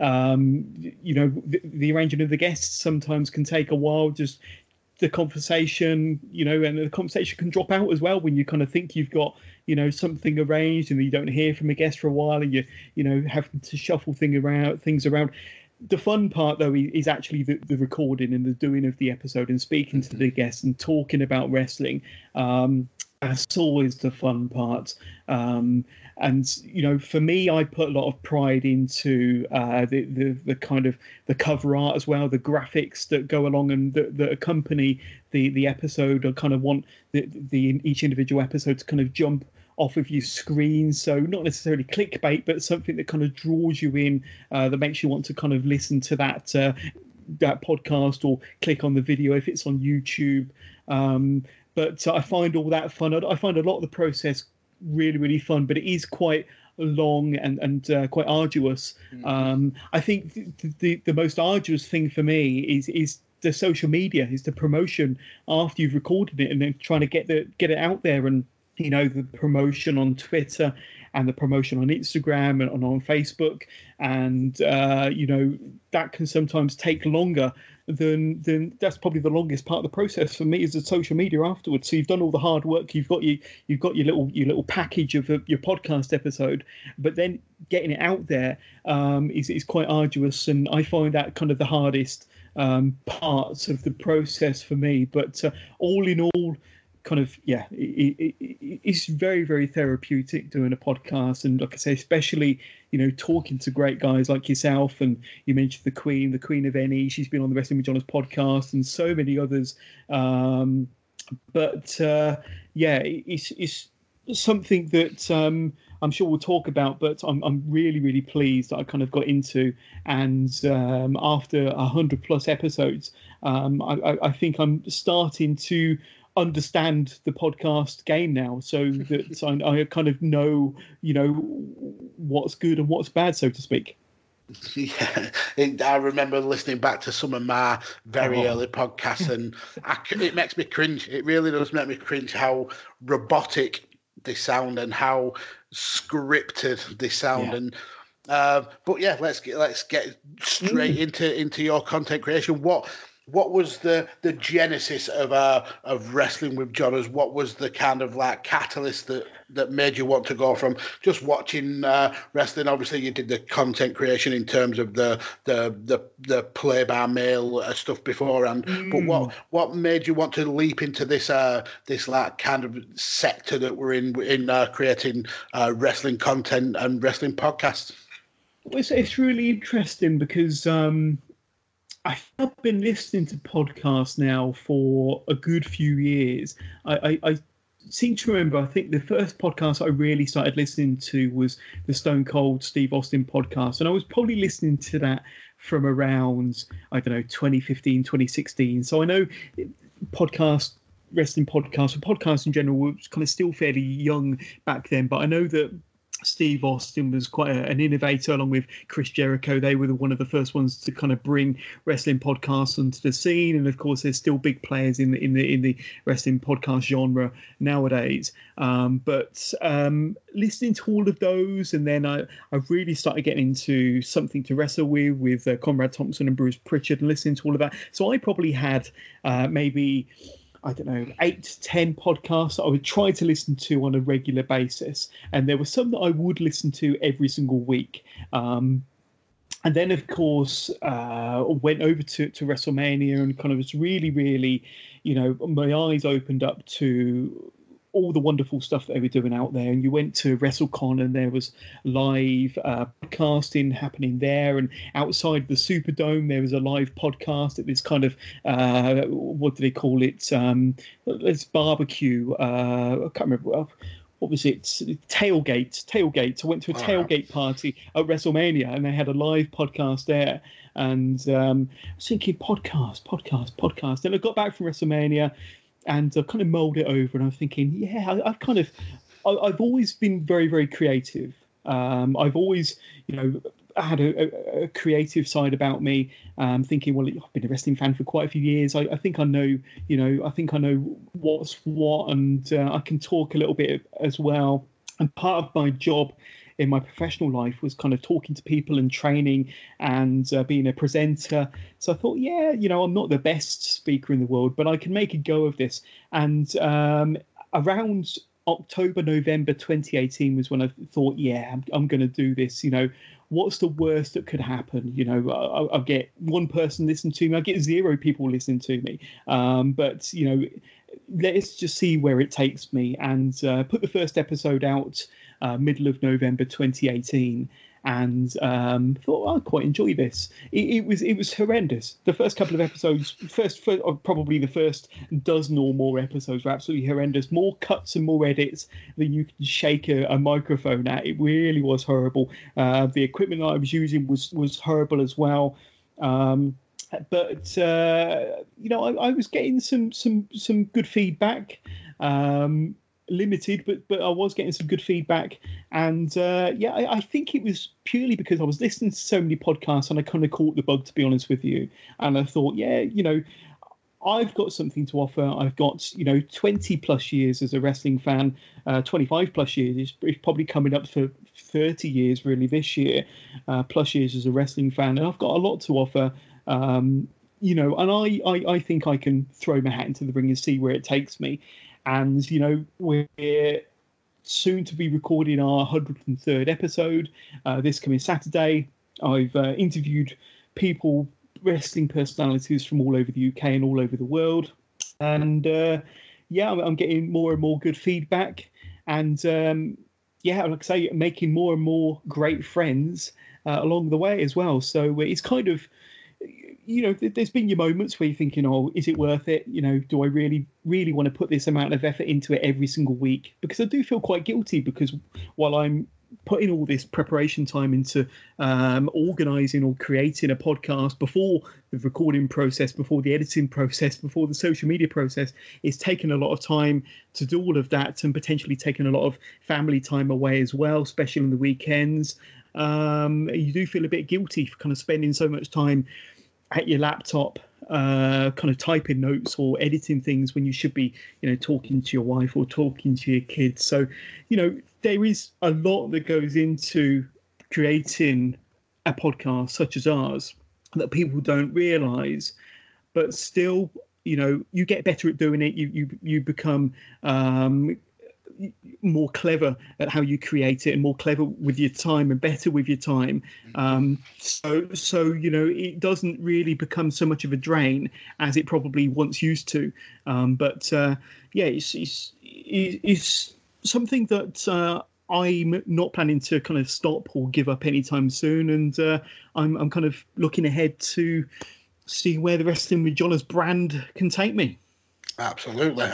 The arranging of the guests sometimes can take a while, just the conversation, and the conversation can drop out as well when you kind of think you've got something arranged and you don't hear from a guest for a while, and you having to shuffle things around. The fun part, though, is actually the recording and the doing of the episode and speaking to the guests and talking about wrestling. That's always the fun part. And for me, I put a lot of pride into the kind of the cover art as well, the graphics that go along and that accompany the episode. I kind of want each individual episode to kind of jump off of your screen, so not necessarily clickbait, but something that kind of draws you in, that makes you want to kind of listen to that podcast or click on the video if it's on YouTube. But I find all that fun. I find a lot of the process really, really fun, but it is quite long and quite arduous. I think the most arduous thing for me is the social media, is the promotion after you've recorded it, and then trying to get it out there, and the promotion on Twitter and the promotion on Instagram and on Facebook, and that can sometimes take longer than that's probably the longest part of the process for me, is the social media afterwards. So you've done all the hard work, you've got your little package of your podcast episode, but then getting it out there is quite arduous, and I find that kind of the hardest parts of the process for me. But all in all, kind of, it's very, very therapeutic doing a podcast. And like I say, especially talking to great guys like yourself, and you mentioned the Queen of NE. She's been on the Wrestling with Johners podcast, and so many others. It's something that I'm sure we'll talk about, but I'm really, really pleased that I kind of got into. And after 100+ episodes, I think I'm starting to understand the podcast game now, so that I kind of know what's good and what's bad, so to speak. Yeah, I remember listening back to some of my very early podcasts, and it makes me cringe. It really does make me cringe how robotic they sound and how scripted they sound. Yeah. And but yeah, let's get straight into your content creation. What was the genesis of Wrestling with Johners? What was the kind of like catalyst that made you want to go from just watching wrestling? Obviously, you did the content creation in terms of the play by mail stuff beforehand. But what made you want to leap into this like kind of sector that we're in creating wrestling content and wrestling podcasts? Well, it's really interesting because I've been listening to podcasts now for a good few years. I seem to remember, I think the first podcast I really started listening to was the Stone Cold Steve Austin podcast. And I was probably listening to that from around, 2015, 2016. So I know wrestling podcasts, or podcasts in general, was kind of still fairly young back then. But I know that Steve Austin was quite an innovator, along with Chris Jericho. They were one of the first ones to kind of bring wrestling podcasts onto the scene, and of course, there's still big players in the wrestling podcast genre nowadays. But listening to all of those, and then I really started getting into Something to Wrestle with Conrad Thompson and Bruce Pritchard, and listening to all of that. So I probably had maybe 8 to 10 podcasts that I would try to listen to on a regular basis. And there were some that I would listen to every single week. And then, of course, went over to WrestleMania and kind of was really, really, my eyes opened up to all the wonderful stuff that they were doing out there. And you went to WrestleCon, and there was live podcasting happening there, and outside the Superdome there was a live podcast at this kind of what do they call it, it's barbecue, I can't remember what was it, tailgate. I went to a tailgate party at WrestleMania, and they had a live podcast there. And I was thinking podcast. Then I got back from WrestleMania, and I kind of mulled it over, and I'm thinking, I've always been very, very creative. I've always, had a creative side about me. Thinking, well, I've been a wrestling fan for quite a few years. I think I know, what's what, and I can talk a little bit as well. And part of my job in my professional life was kind of talking to people and training and being a presenter. So I thought, I'm not the best speaker in the world, but I can make a go of this. And around October, November 2018 was when I thought, yeah, I'm going to do this. You know, what's the worst that could happen? You know, I'll get one person listen to me. I get 0 people listening to me. But, you know, let's just see where it takes me. And put the first episode out middle of November 2018. And thought, well, I quite enjoy this. It was horrendous. The first couple of episodes, probably the first dozen or more episodes were absolutely horrendous. More cuts and more edits than you can shake a microphone at. It really was horrible. The equipment that I was using was horrible as well. But you know, I was getting some good feedback. Limited, but I was getting some good feedback, and I think it was purely because I was listening to so many podcasts and I kind of caught the bug, to be honest with you. And I thought, yeah, you know, I've got something to offer. I've got, you know, 20 plus years as a wrestling fan, 25 plus years. It's probably coming up for 30 years really this year, plus years as a wrestling fan, and I've got a lot to offer. You know, and I think I can throw my hat into the ring and see where it takes me. And, you know, we're soon to be recording our 103rd episode this coming Saturday. I've interviewed people, wrestling personalities from all over the UK and all over the world. And, I'm getting more and more good feedback. And, like I say, making more and more great friends along the way as well. So it's kind of, you know, there's been your moments where you're thinking, oh, is it worth it? You know, do I really, really want to put this amount of effort into it every single week? Because I do feel quite guilty, because while I'm putting all this preparation time into organising or creating a podcast before the recording process, before the editing process, before the social media process, it's taken a lot of time to do all of that, and potentially taken a lot of family time away as well, especially on the weekends. You do feel a bit guilty for kind of spending so much time at your laptop, kind of typing notes or editing things when you should be, you know, talking to your wife or talking to your kids. So, you know, there is a lot that goes into creating a podcast such as ours that people don't realise, but still, you know, you get better at doing it. You become more clever at how you create it, and more clever with your time, and better with your time. So you know, it doesn't really become so much of a drain as it probably once used to. It's something that I'm not planning to kind of stop or give up anytime soon, and I'm kind of looking ahead to see where the Wrestling with Johners brand can take me. Absolutely.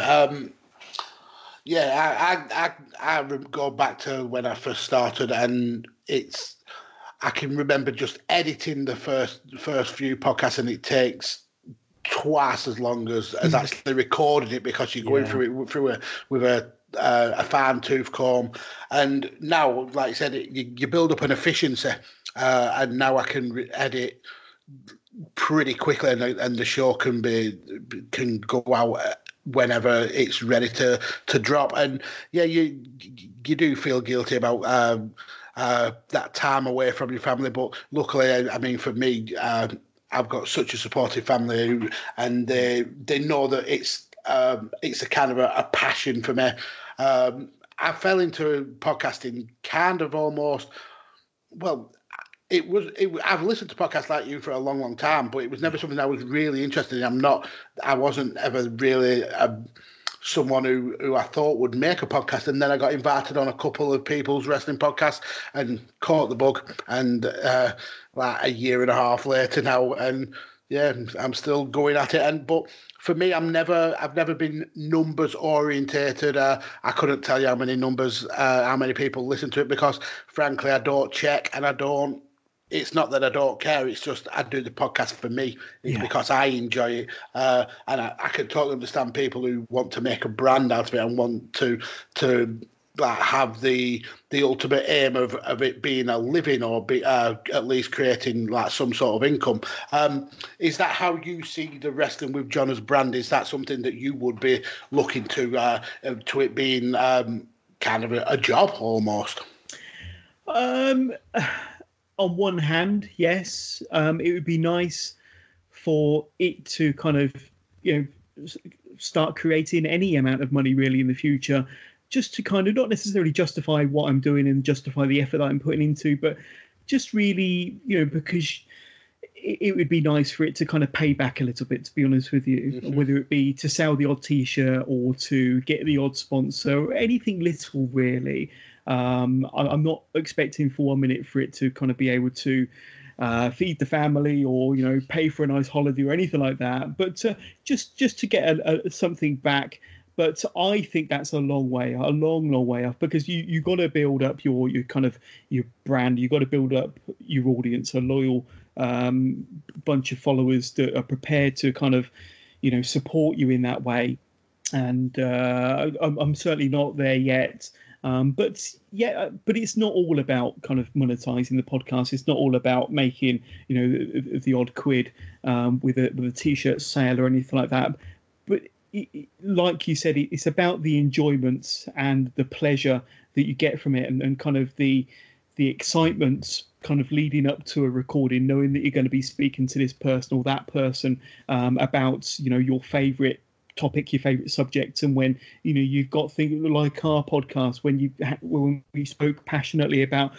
I go back to when I first started, and I can remember just editing the first few podcasts, and it takes twice as long as actually recording it, because you're going through it with a fine tooth comb. And now, like I said, you build up an efficiency, and now I can edit pretty quickly, and the show can go out whenever it's ready to drop. And you do feel guilty about that time away from your family, but luckily, I mean, for me, I've got such a supportive family, and they know that it's a kind of a passion for me. I fell into podcasting kind of almost, well, I've listened to podcasts like you for a long, long time, but it was never something I was really interested in. I wasn't ever really someone who I thought would make a podcast. And then I got invited on a couple of people's wrestling podcasts and caught the bug. And like a year and a half later now, and yeah, I'm still going at it. But for me, I've never been numbers orientated. I couldn't tell you how many people listen to it, because frankly, I don't check, and I don't. It's not that I don't care. It's just I do the podcast for me. It's because I enjoy it, and I can totally understand people who want to make a brand out of it and want to like have the ultimate aim of it being a living, or be at least creating like some sort of income. Is that how you see the Wrestling with Johners brand? Is that something that you would be looking to it being kind of a job almost? On one hand, yes, it would be nice for it to kind of, you know, start creating any amount of money really in the future. just to kind of not necessarily justify what I'm doing and justify the effort that I'm putting into, but just really, because it would be nice for it to kind of pay back a little bit, to be honest with you, whether it be to sell the odd T-shirt or to get the odd sponsor, or anything little really. I'm not expecting for 1 minute for it to kind of be able to feed the family or pay for a nice holiday or anything like that, but just to get something back. But I think that's a long way off, because you got to build up your kind of your brand. You got to build up your audience, a loyal bunch of followers that are prepared to kind of support you in that way. And I'm certainly not there yet. But it's not all about kind of monetizing the podcast. It's not all about making the odd quid with a T-shirt sale or anything like that. But like you said, it's about the enjoyment and the pleasure that you get from it, and kind of the excitement kind of leading up to a recording, knowing that you're going to be speaking to this person or that person about your favorite topic, your favorite subject. And when you've got things like our podcast, when we spoke passionately about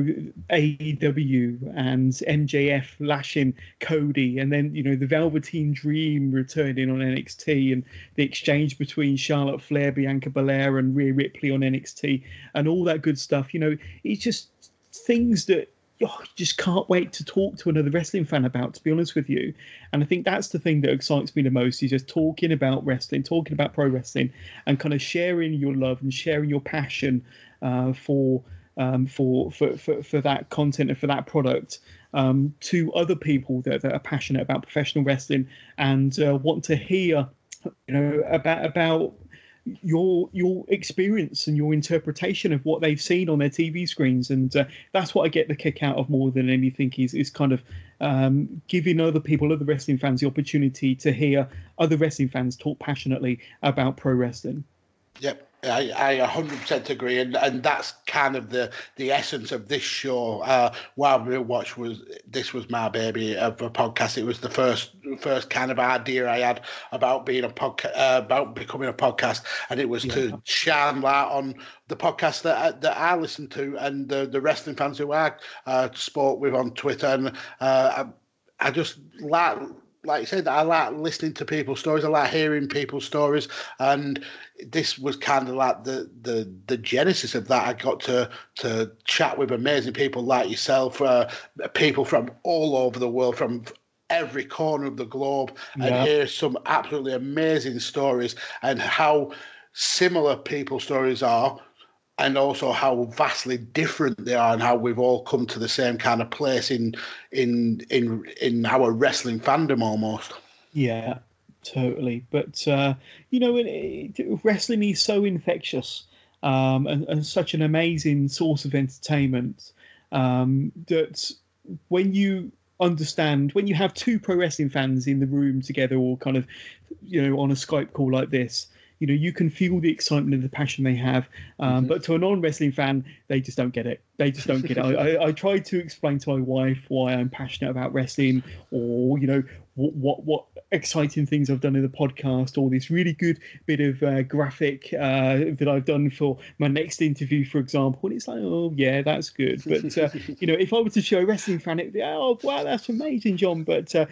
AEW and MJF lashing Cody, and then the Velveteen Dream returning on NXT, and the exchange between Charlotte Flair, Bianca Belair, and Rhea Ripley on NXT, and all that good stuff. It's just things that you just can't wait to talk to another wrestling fan about, to be honest with you. And I think that's the thing that excites me the most, is just talking about wrestling, talking about pro wrestling, and kind of sharing your love and sharing your passion for that content and for that product to other people that are passionate about professional wrestling, and want to hear about your experience and your interpretation of what they've seen on their TV screens. And that's what I get the kick out of more than anything, is kind of giving other wrestling fans the opportunity to hear other wrestling fans talk passionately about pro wrestling. Yep. I 100% agree, and that's kind of the essence of this show. Wild Real Watch was my baby of a podcast. It was the first kind of idea I had about being about becoming a podcast, and it was to shine light on the podcast that I listen to, and the wrestling fans who I spoke with on Twitter. And I just like you said, I like listening to people's stories. I like hearing people's stories, and this was kind of like the genesis of that. I got to chat with amazing people like yourself, people from all over the world, from every corner of the globe, and hear some absolutely amazing stories, and how similar people's stories are, and also how vastly different they are, and how we've all come to the same kind of place in our wrestling fandom almost. Yeah, totally. But wrestling is so infectious, and such an amazing source of entertainment, that when you have two pro wrestling fans in the room together, or kind of on a Skype call like this, you can feel the excitement and the passion they have. But to a non-wrestling fan, they just don't get it. I tried to explain to my wife why I'm passionate about wrestling, or, what exciting things I've done in the podcast, or this really good bit of graphic that I've done for my next interview, for example. And it's like, oh, yeah, that's good. But, if I were to show a wrestling fan, it'd be, oh, wow, that's amazing, John. But, I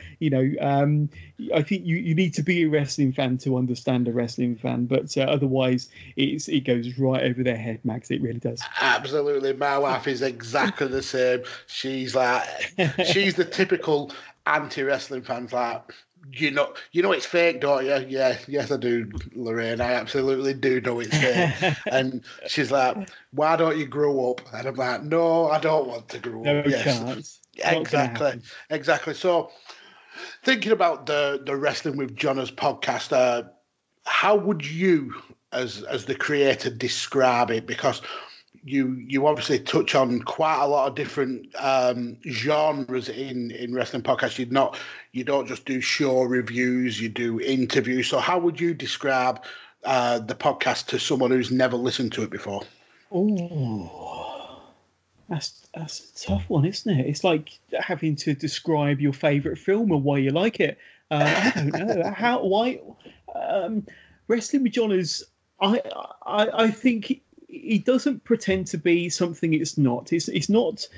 think you need to be a wrestling fan to understand a wrestling fan. But otherwise, it goes right over their head, Max. It really does. Absolutely. My wife is exactly the same. She's the typical anti-wrestling fan. Like, you know it's fake, don't you? Yeah, yes I do, Lorraine. I absolutely do know it's fake. And she's like, why don't you grow up? And I'm like, no, I don't want to grow up. Chance. Exactly. So, thinking about the Wrestling with Johners podcast, how would you, as the creator, describe it? Because you obviously touch on quite a lot of different genres in wrestling podcasts. You don't just do show reviews, you do interviews. So how would you describe the podcast to someone who's never listened to it before? Oh, that's a tough one, isn't it? It's like having to describe your favourite film or why you like it. I don't know. Why? Wrestling with John I think he doesn't pretend to be something it's not. It's not.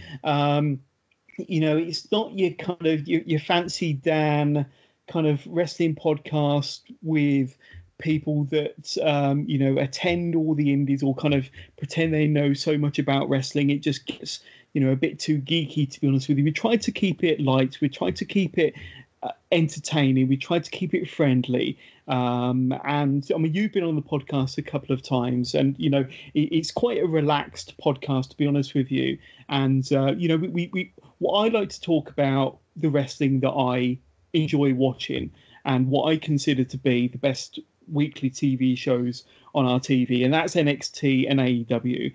It's not your kind of your fancy Dan kind of wrestling podcast with people that attend all the indies or kind of pretend they know so much about wrestling. It just gets a bit too geeky, to be honest with you. We tried to keep it light. We tried to keep it entertaining. We tried to keep it friendly. And I mean, you've been on the podcast a couple of times, and it's quite a relaxed podcast, to be honest with you. And we what I like to talk about the wrestling that I enjoy watching and what I consider to be the best weekly TV shows on our TV, and that's NXT and AEW.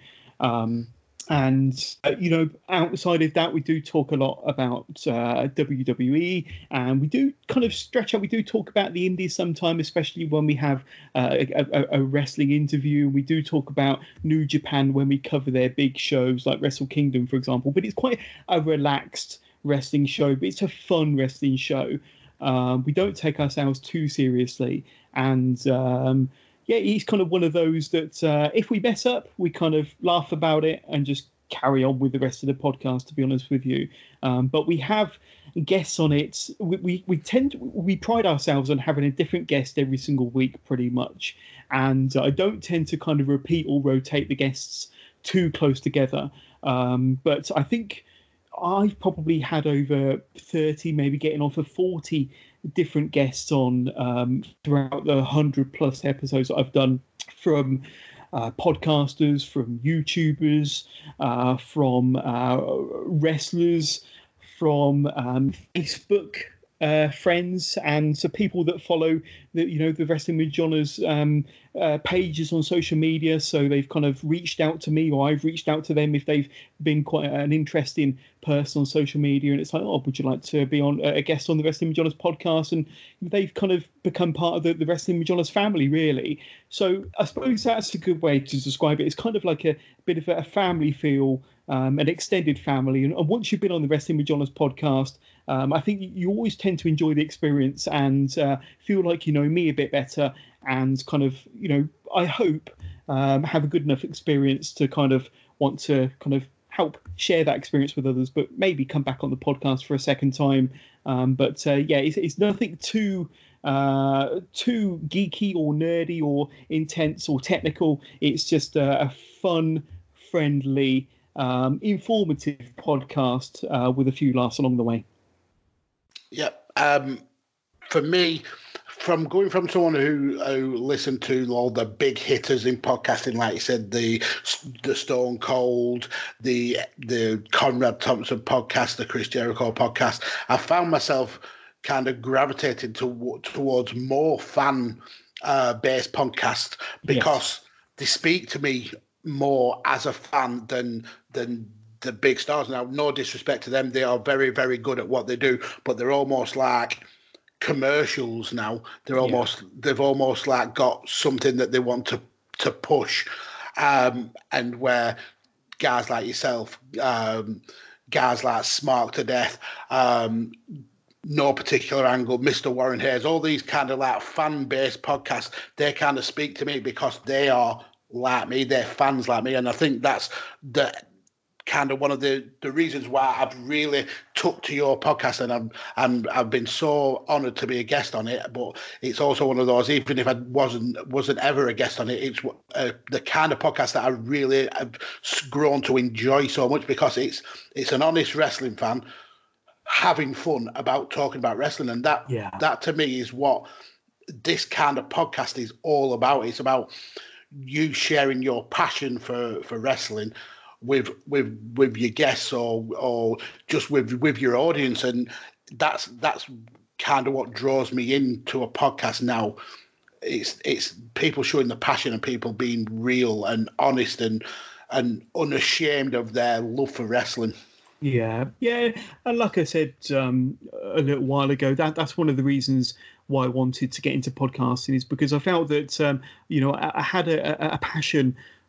Outside of that, we do talk a lot about WWE, and we do kind of stretch out. We do talk about the indies sometime, especially when we have a wrestling interview. We do talk about New Japan when we cover their big shows like Wrestle Kingdom, for example. But it's quite a relaxed wrestling show, but it's a fun wrestling show. We don't take ourselves too seriously, and he's kind of one of those that if we mess up, we kind of laugh about it and just carry on with the rest of the podcast, to be honest with you. But we have guests on it. We pride ourselves on having a different guest every single week, pretty much. And I don't tend to kind of repeat or rotate the guests too close together. But I think I've probably had over 30, maybe getting on for 40 different guests on throughout the 100+ episodes that I've done, from podcasters, from YouTubers, from wrestlers, from Facebook friends, and so people that follow the Wrestling with Johners pages on social media. So they've kind of reached out to me, or I've reached out to them if they've been quite an interesting person on social media, and it's like, oh, would you like to be on a guest on the Wrestling with Johners podcast? And they've kind of become part of the Wrestling with Johners family, really. So I suppose that's a good way to describe it. It's kind of like a bit of a family feel, an extended family. And once you've been on the Wrestling with Johners podcast, I think you always tend to enjoy the experience and feel like you know me a bit better, and kind of, I hope have a good enough experience to kind of want to kind of help share that experience with others, but maybe come back on the podcast for a second time. It's nothing too geeky or nerdy or intense or technical. It's just a fun, friendly, informative podcast with a few laughs along the way. Yep. For me, from going from someone who listened to all the big hitters in podcasting, like you said, the Stone Cold, the Conrad Thompson podcast, the Chris Jericho podcast, I found myself kind of gravitating towards more fan-based podcasts, because they speak to me more as a fan than the big stars. Now, no disrespect to them, they are very, very good at what they do, but they're almost like commercials now. They've almost like got something that they want to push, and where guys like yourself, guys like Smart to Death, No Particular Angle, Mr. Warren Hayes, all these kind of like fan-based podcasts, they kind of speak to me because they are like me, they're fans like me, and I think that's the kind of one of the reasons why I've really took to your podcast, and I've been so honoured to be a guest on it. But it's also one of those, even if I wasn't ever a guest on it, it's the kind of podcast that I really have grown to enjoy so much, because it's an honest wrestling fan having fun about talking about wrestling, and that to me is what this kind of podcast is all about. It's about you sharing your passion for wrestling with your guests, or just with your audience, and that's kind of what draws me into a podcast now. It's people showing the passion and people being real and honest and unashamed of their love for wrestling. Yeah, and like I said a little while ago, that's one of the reasons why I wanted to get into podcasting, is because I felt that I had a passion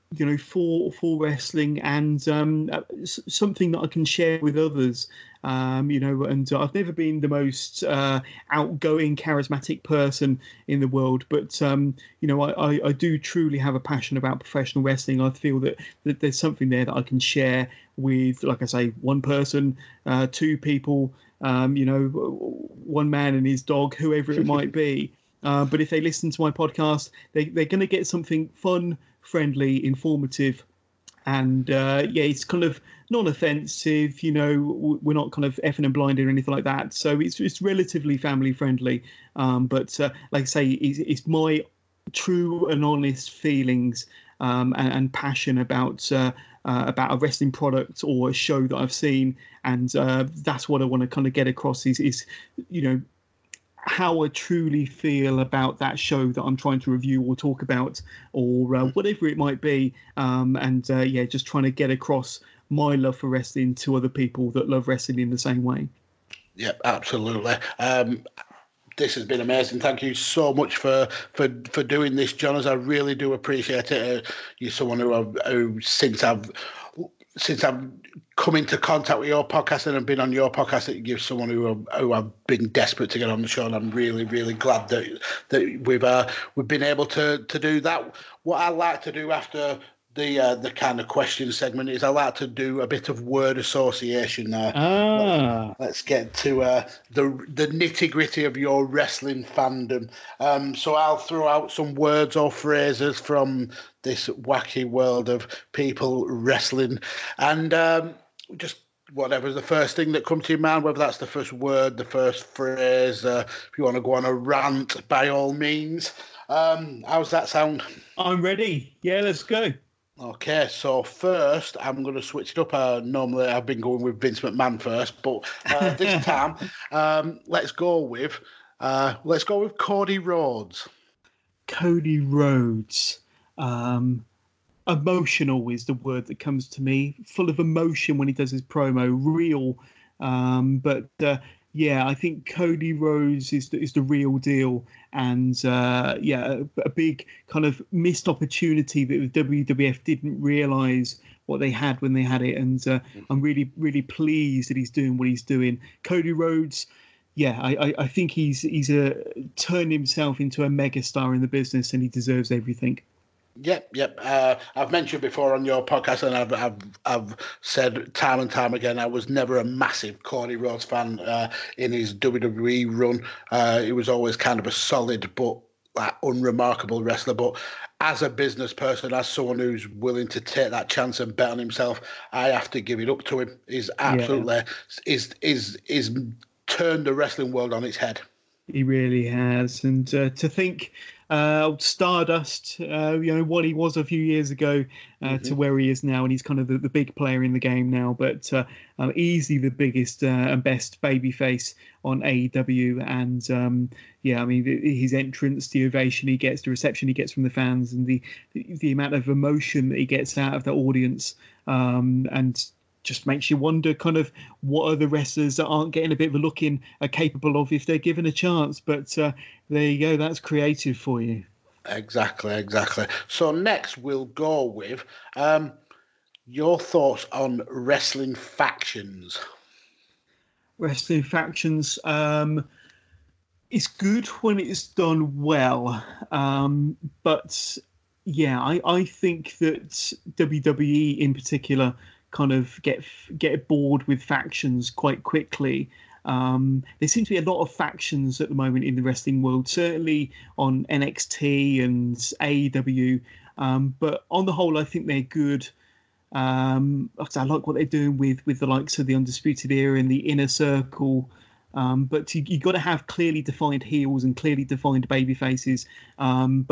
for wrestling, and something that I can share with others. And I've never been the most outgoing, charismatic person in the world, but I do truly have a passion about professional wrestling. I feel that there's something there that I can share with, like I say, one person, two people, one man and his dog, whoever it might be. But if they listen to my podcast, they're going to get something fun, friendly, informative, and it's kind of non-offensive. We're not kind of effing and blinding or anything like that. So it's relatively family friendly. But like I say, it's my true and honest feelings and passion about a wrestling product or a show that I've seen, and that's what I want to kind of get across. Is how I truly feel about that show that I'm trying to review or talk about, or whatever it might be. Just trying to get across my love for wrestling to other people that love wrestling in the same way. Yep, absolutely. This has been amazing. Thank you so much for doing this, John, as I really do appreciate it. You're someone who since I've come into contact with your podcast and have been on your podcast, that you're someone who I've been desperate to get on the show, and I'm really, really glad that we've been able to do that. What I like to do after the kind of question segment is I like to do a bit of word association there. Let's get to the nitty-gritty of your wrestling fandom. So I'll throw out some words or phrases from this wacky world of people wrestling, and just whatever's the first thing that comes to your mind, whether that's the first word, the first phrase. If you want to go on a rant, by all means. How's that sound? I'm ready. Yeah, let's go. Okay, so first I'm going to switch it up. Normally I've been going with Vince McMahon first, but this time let's go with Cody Rhodes. Cody Rhodes. Emotional is the word that comes to me. Full of emotion when he does his promo. Real. I think Cody Rhodes is the real deal, and a big kind of missed opportunity that the WWF didn't realise what they had when they had it, and I'm really, really pleased that he's doing what he's doing. Cody Rhodes, I think he's turned himself into a megastar in the business, and he deserves everything. Yep. I've mentioned before on your podcast, and I've said time and time again, I was never a massive Cody Rhodes fan in his WWE run. He was always kind of a solid but unremarkable wrestler. But as a business person, as someone who's willing to take that chance and bet on himself, I have to give it up to him. He's absolutely is turned the wrestling world on its head. He really has, and to think. Stardust, what he was a few years ago to where he is now, and he's kind of the big player in the game now, but easily the biggest and best babyface on AEW. And his entrance, the ovation he gets, the reception he gets from the fans, and the amount of emotion that he gets out of the audience, and just makes you wonder kind of what other wrestlers that aren't getting a bit of a look in are capable of if they're given a chance. But there you go. That's creative for you. Exactly. So next we'll go with your thoughts on wrestling factions. Wrestling factions. It's good when it's done well. But I think that WWE in particular kind of get bored with factions quite quickly. There seems to be a lot of factions at the moment in the wrestling world, certainly on NXT and AEW. But on the whole, I think they're good. I like what they're doing with the likes of the Undisputed Era and the Inner Circle. But you got to have clearly defined heels and clearly defined baby faces. I'm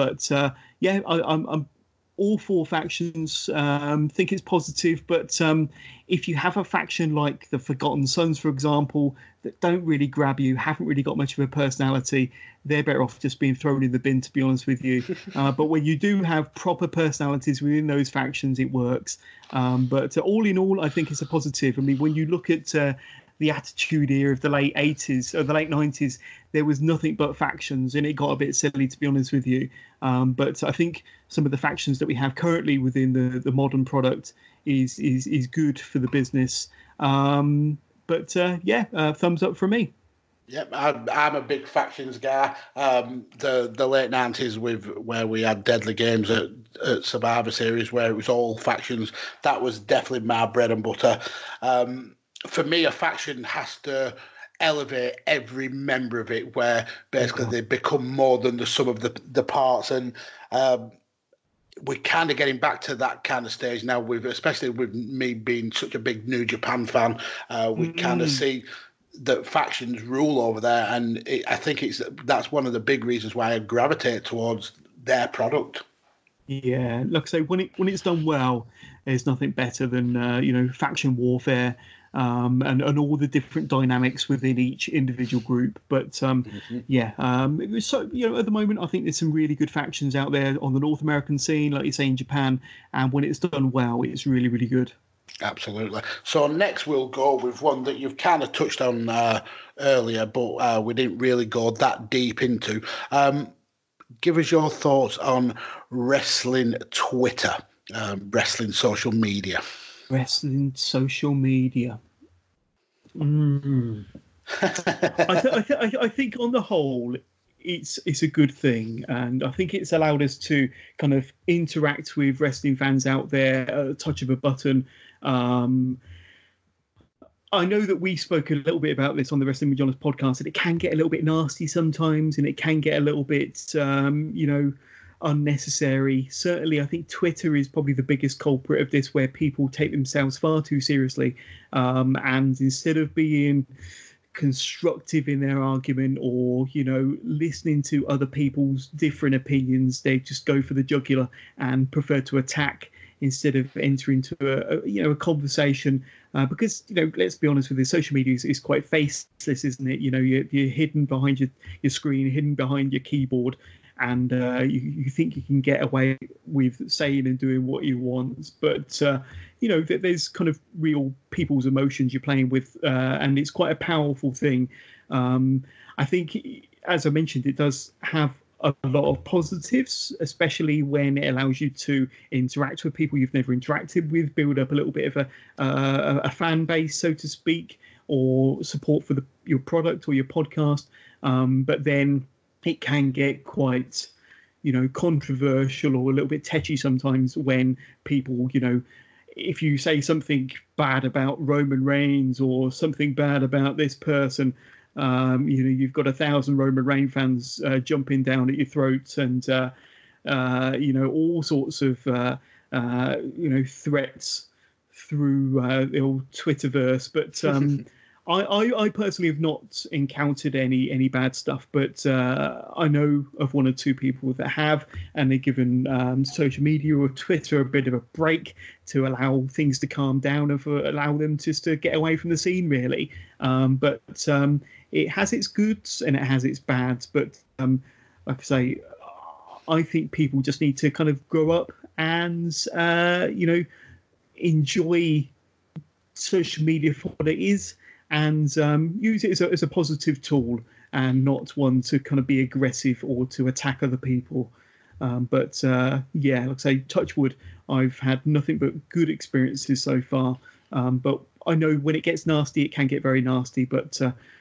all four factions. Think it's positive, but if you have a faction like the Forgotten Sons, for example, that don't really grab you, haven't really got much of a personality, they're better off just being thrown in the bin, to be honest with you. But when you do have proper personalities within those factions, it works. But all in all, I think it's a positive. I mean, when you look at the the Attitude Era of the late 80s or the late 90s, there was nothing but factions, and it got a bit silly, to be honest with you. But I think some of the factions that we have currently within the modern product is good for the business. Thumbs up from me. Yep, I'm a big factions guy. The late 90s where we had Deadly Games at Survivor Series, where it was all factions, that was definitely my bread and butter. For me, a faction has to elevate every member of it, where basically they become more than the sum of the parts. And we're kind of getting back to that kind of stage now, especially with me being such a big New Japan fan. We kind of see that factions rule over there, and I think that's one of the big reasons why I gravitate towards their product. Yeah, like I say, when it's done well, there's nothing better than faction warfare, and all the different dynamics within each individual group. But so at the moment, I think there's some really good factions out there on the North American scene, like you say, in Japan, and when it's done well, it's really, really good. Absolutely. So next we'll go with one that you've kind of touched on earlier, but we didn't really go that deep into. Give us your thoughts on wrestling Twitter, wrestling social media. Wrestling social media. I think on the whole, it's a good thing, and I think it's allowed us to kind of interact with wrestling fans out there at a touch of a button. I know that we spoke a little bit about this on the Wrestling with Jonas podcast, and it can get a little bit nasty sometimes, and it can get a little bit, unnecessary. Certainly, I think Twitter is probably the biggest culprit of this, where people take themselves far too seriously, and instead of being constructive in their argument or listening to other people's different opinions, they just go for the jugular and prefer to attack instead of entering into a conversation, because let's be honest with this, social media is quite faceless, isn't it? You're hidden behind your screen, hidden behind your keyboard, and you think you can get away with saying and doing what you want, but there's kind of real people's emotions you're playing with, and it's quite a powerful thing. I think, as I mentioned, it does have a lot of positives, especially when it allows you to interact with people you've never interacted with, build up a little bit of a fan base, so to speak, or support for your product or your podcast. But then it can get quite, controversial or a little bit tetchy sometimes when people, if you say something bad about Roman Reigns or something bad about this person, you've got 1,000 Roman Reigns fans jumping down at your throat, and all sorts of threats through the old Twitterverse. But I personally have not encountered any bad stuff, but I know of one or two people that have, and they've given social media or Twitter a bit of a break to allow things to calm down and allow them just to get away from the scene, really. But it has its goods and it has its bads. But like I say, I think people just need to kind of grow up and enjoy social media for what it is, and use it as a positive tool and not one to kind of be aggressive or to attack other people. Like I say, touch wood, I've had nothing but good experiences so far. But I know when it gets nasty, it can get very nasty. But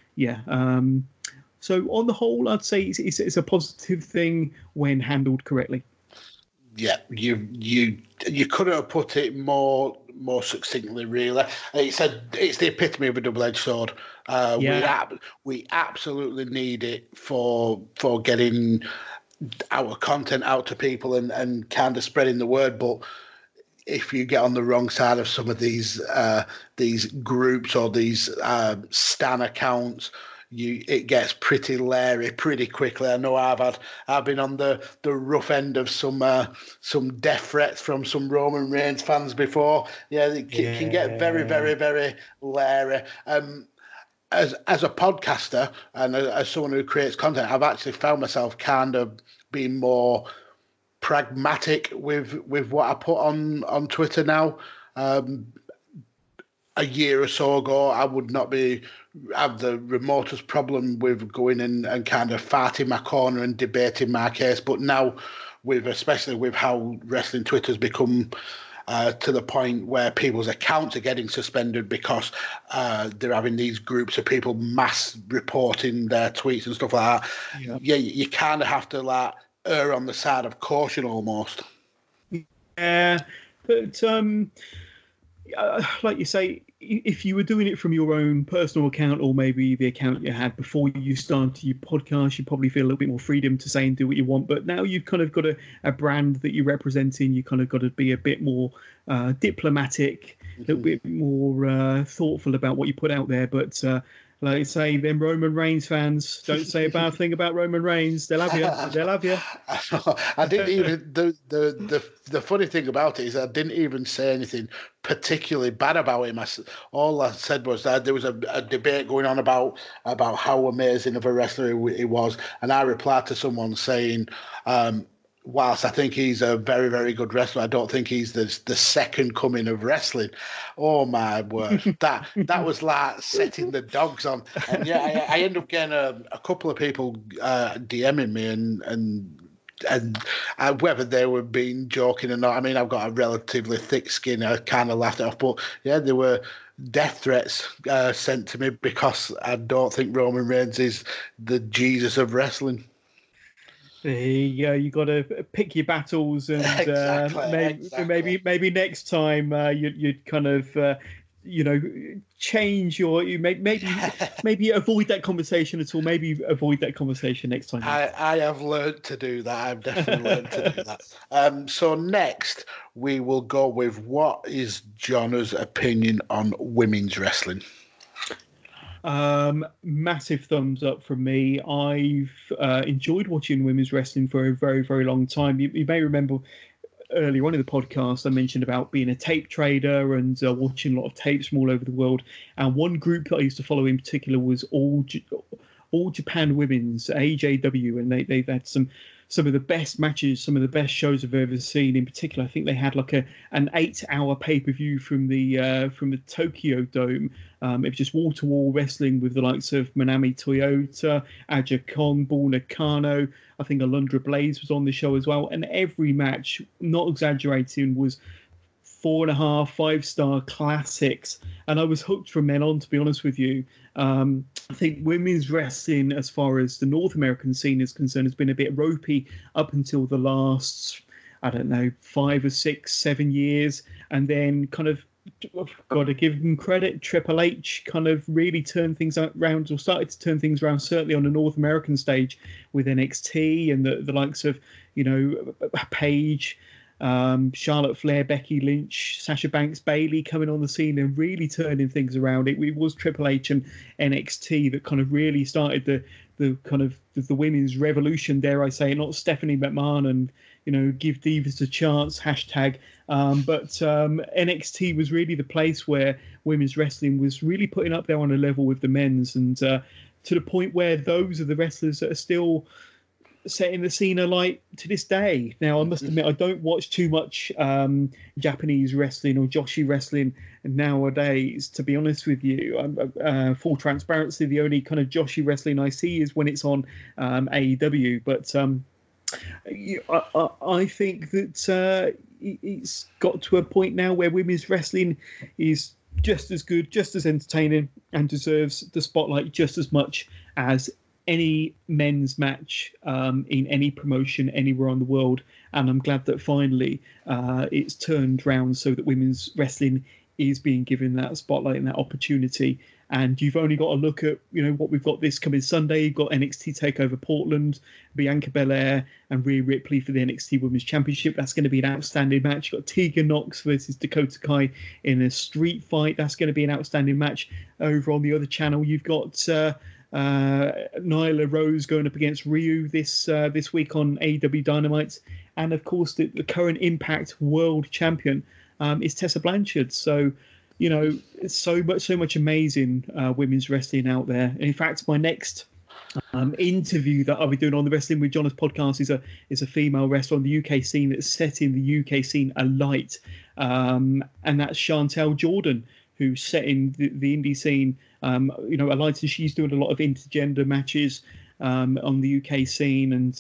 so on the whole, I'd say it's a positive thing when handled correctly. Yeah, you couldn't have put it more succinctly, really. It's the epitome of a double-edged sword. We absolutely need it for getting our content out to people and kind of spreading the word. But if you get on the wrong side of some of these groups or these stan accounts, it gets pretty leery pretty quickly. I know I've been on the rough end of some death threats from some Roman Reigns fans before. Yeah, it can get very, very, very leery. As a podcaster and as someone who creates content, I've actually found myself kind of being more pragmatic with what I put on Twitter now. a year or so ago, I would not have the remotest problem with going in and kind of farting my corner and debating my case. But now, especially with how wrestling Twitter's become to the point where people's accounts are getting suspended because they're having these groups of people mass reporting their tweets and stuff like that. Yeah, you kind of have to like err on the side of caution almost. Yeah, but like you say, if you were doing it from your own personal account or maybe the account you had before you started your podcast, you probably feel a little bit more freedom to say and do what you want. But now you've kind of got a brand that you're representing. You kind of got to be a bit more diplomatic, a little bit more thoughtful about what you put out there. But like I say, them Roman Reigns fans, don't say a bad thing about Roman Reigns. They'll have you. They'll have you. I didn't even. The funny thing about it is I didn't even say anything particularly bad about him. All I said was that there was a debate going on about how amazing of a wrestler he was, and I replied to someone saying, whilst I think he's a very, very good wrestler, I don't think he's the second coming of wrestling. Oh my word, that was like setting the dogs on. And yeah, I ended up getting a couple of people DMing me and whether they were being joking or not. I mean, I've got a relatively thick skin. I kind of laughed it off, but yeah, there were death threats sent to me because I don't think Roman Reigns is the Jesus of wrestling. Yeah, you got to pick your battles, and Exactly. maybe next time you'd kind of change your maybe avoid that conversation at all. Maybe avoid that conversation next time. I have learned to do that. I've definitely learned to do that. So next we will go with what is John's opinion on women's wrestling. Massive thumbs up from me. I've enjoyed watching women's wrestling for a very, very long time. You may remember earlier on in the podcast I mentioned about being a tape trader and watching a lot of tapes from all over the world. And one group that I used to follow in particular was All Japan Women's, AJW, and they've had some of the best matches, some of the best shows I've ever seen. In particular, I think they had like an 8-hour pay-per-view from the Tokyo Dome. It was just wall-to-wall wrestling with the likes of Manami Toyota, Aja Kong, Bull Nakano. I think Alundra Blaze was on the show as well. And every match, not exaggerating, was 4.5, 5-star classics. And I was hooked from then on, to be honest with you. I think women's wrestling, as far as the North American scene is concerned, has been a bit ropey up until the last, 5 or 6, 7 years. And then kind of, I've got to give them credit, Triple H kind of really turned things around, or started to turn things around, certainly on the North American stage with NXT and the likes of, Paige, Charlotte Flair, Becky Lynch, Sasha Banks, Bayley coming on the scene and really turning things around. It was Triple H and NXT that kind of really started the kind of the women's revolution, dare I say, not Stephanie McMahon and give divas a chance hashtag. But NXT was really the place where women's wrestling was really putting up there on a level with the men's, and to the point where those are the wrestlers that are still setting the scene alight to this day. Now, I must admit, I don't watch too much Japanese wrestling or Joshi wrestling nowadays, to be honest with you. Full transparency, the only kind of Joshi wrestling I see is when it's on AEW. But I think that it's got to a point now where women's wrestling is just as good, just as entertaining, and deserves the spotlight just as much as any men's match in any promotion anywhere on the world. And I'm glad that finally it's turned round so that women's wrestling is being given that spotlight and that opportunity. And you've only got to look at what we've got this coming Sunday. You've got NXT TakeOver Portland, Bianca Belair and Rhea Ripley for the NXT Women's Championship. That's going to be an outstanding match. You've got Tegan Nox versus Dakota Kai in a street fight. That's going to be an outstanding match. Over on the other channel, you've got Nyla Rose going up against Ryu this week on AEW Dynamite, and of course the current Impact World Champion is Tessa Blanchard. So so much amazing women's wrestling out there. And in fact, my next interview that I'll be doing on the Wrestling with Jonas podcast is a female wrestler on the UK scene that's setting the UK scene alight, and that's Chantel Jordan, who's set in the indie scene. I like that she's doing a lot of intergender matches on the UK scene, and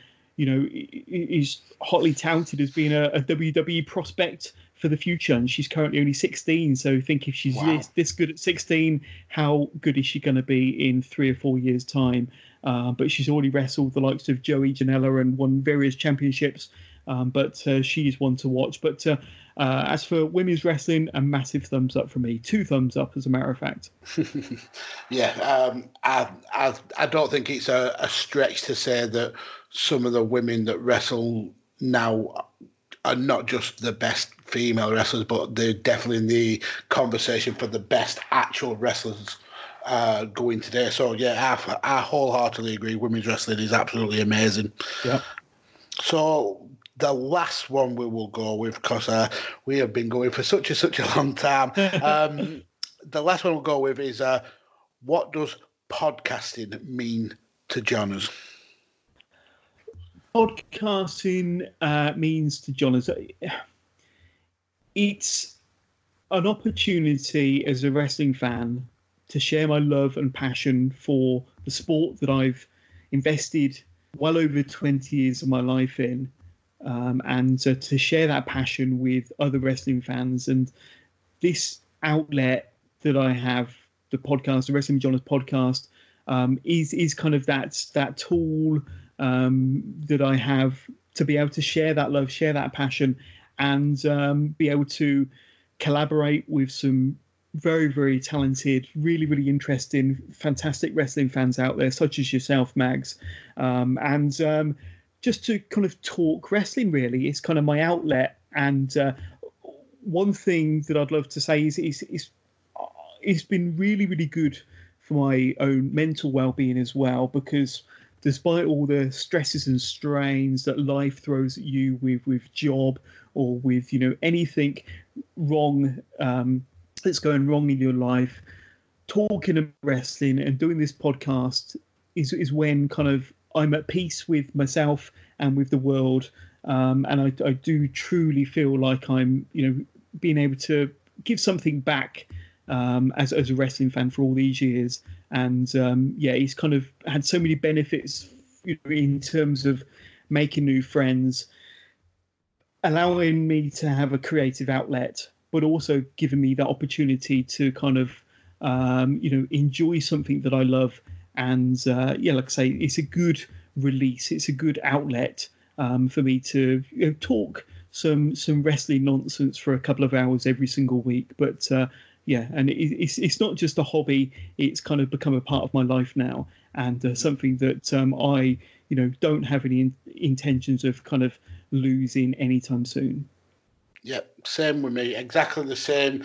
is hotly touted as being a WWE prospect for the future. And she's currently only 16. So I think if she's this good at 16, how good is she going to be in 3 or 4 years' time? But she's already wrestled the likes of Joey Janela and won various championships. But she is one to watch. But as for women's wrestling, a massive thumbs up for me. 2 thumbs up, as a matter of fact. I don't think it's a stretch to say that some of the women that wrestle now are not just the best female wrestlers, but they're definitely in the conversation for the best actual wrestlers going today. So, I wholeheartedly agree. Women's wrestling is absolutely amazing. Yeah. So, the last one we will go with, because we have been going for such a long time. The last one we'll go with is what does podcasting mean to Johners? Podcasting means to Johners, it's an opportunity as a wrestling fan to share my love and passion for the sport that I've invested well over 20 years of my life in. And to share that passion with other wrestling fans. And this outlet that I have, the podcast, the Wrestling Johners podcast, is kind of that tool that I have to be able to share that love, share that passion, and be able to collaborate with some very, very talented, really, really interesting, fantastic wrestling fans out there, such as yourself, Mags. And just to kind of talk wrestling, really. It's kind of my outlet. And one thing that I'd love to say is it's been really, really good for my own mental well-being as well, because despite all the stresses and strains that life throws at you with job or with, anything wrong that's going wrong in your life, talking about wrestling and doing this podcast is when kind of I'm at peace with myself and with the world. And I do truly feel like I'm, being able to give something back as a wrestling fan for all these years. And he's kind of had so many benefits in terms of making new friends, allowing me to have a creative outlet, but also giving me that opportunity to kind of, enjoy something that I love. And like I say, it's a good release. It's a good outlet for me to talk some wrestling nonsense for a couple of hours every single week. But and it's not just a hobby. It's kind of become a part of my life now, and something that I don't have any intentions of kind of losing anytime soon. Yeah, same with me. Exactly the same.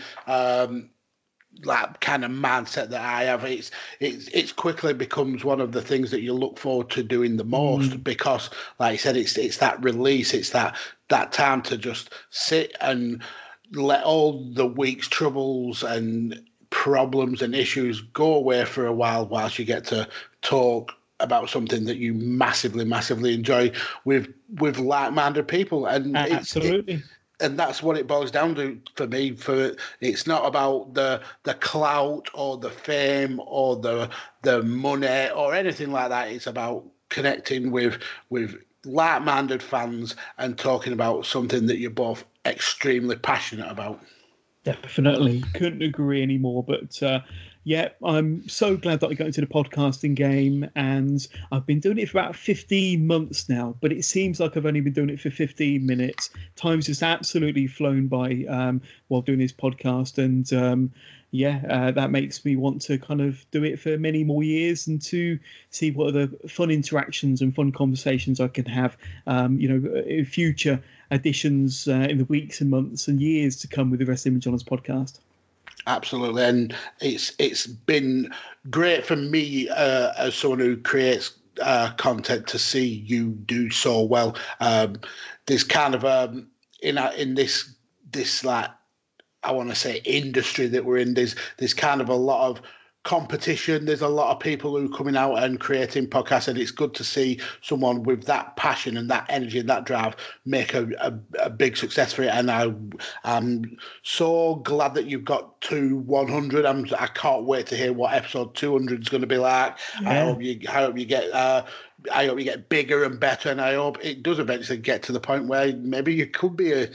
That kind of mindset that I have, it's quickly becomes one of the things that you look forward to doing the most, because, like I said, it's that release, it's that time to just sit and let all the week's troubles and problems and issues go away for a whilst you get to talk about something that you massively enjoy with like-minded people. And absolutely. And that's what it boils down to for me. It's not about the clout or the fame or the money or anything like that. It's about connecting with like-minded fans and talking about something that you're both extremely passionate about. Definitely, couldn't agree anymore. But I'm so glad that I got into the podcasting game, and I've been doing it for about 15 months now, but it seems like I've only been doing it for 15 minutes. Time's just absolutely flown by while doing this podcast, and that makes me want to kind of do it for many more years and to see what other fun interactions and fun conversations I can have, in future editions in the weeks and months and years to come with the Wrestling with Johners podcast. Absolutely, and it's been great for me as someone who creates content to see you do so well. There's kind of in this like, I want to say, industry that we're in. There's kind of a lot of competition. There's a lot of people who are coming out and creating podcasts, and it's good to see someone with that passion and that energy and that drive make a big success for it. And I'm so glad that you've got to 100. I can't wait to hear what episode 200 is going to be like. Yeah. I hope you get bigger and better, and I hope it does eventually get to the point where maybe you could be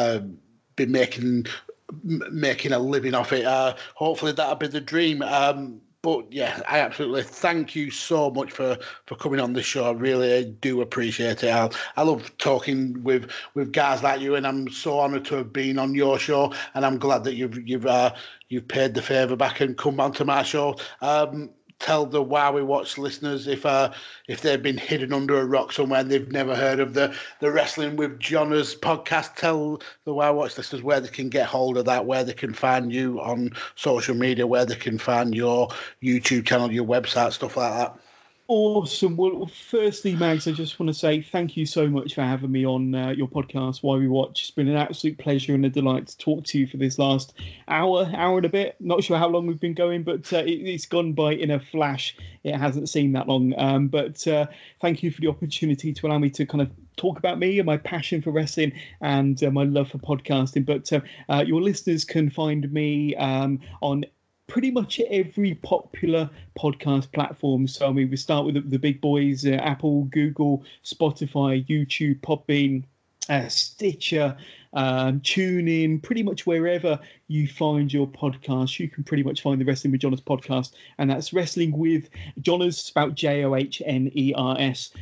making a living off it. Hopefully that'll be the dream. But yeah, I absolutely thank you so much for coming on the show. I really do appreciate it. I love talking with guys like you, and I'm so honoured to have been on your show. And I'm glad that you've paid the favour back and come onto my show. Tell the Why We Watch listeners if they've been hidden under a rock somewhere and they've never heard of the Wrestling with Johners podcast. Tell the Why We Watch listeners where they can get hold of that, where they can find you on social media, where they can find your YouTube channel, your website, stuff like that. Awesome. Well, firstly, Mags, I just want to say thank you so much for having me on your podcast, Why We Watch. It's been an absolute pleasure and a delight to talk to you for this last hour and a bit. Not sure how long we've been going, but it's gone by in a flash. It hasn't seemed that long. But thank you for the opportunity to allow me to kind of talk about me and my passion for wrestling and my love for podcasting. But your listeners can find me on pretty much every popular podcast platform. So I mean, we start with the big boys: Apple, Google, Spotify, YouTube, Podbean, Stitcher, TuneIn. Pretty much wherever you find your podcast, you can pretty much find the Wrestling with Johners podcast, and that's Wrestling with Johners, spelled Johners.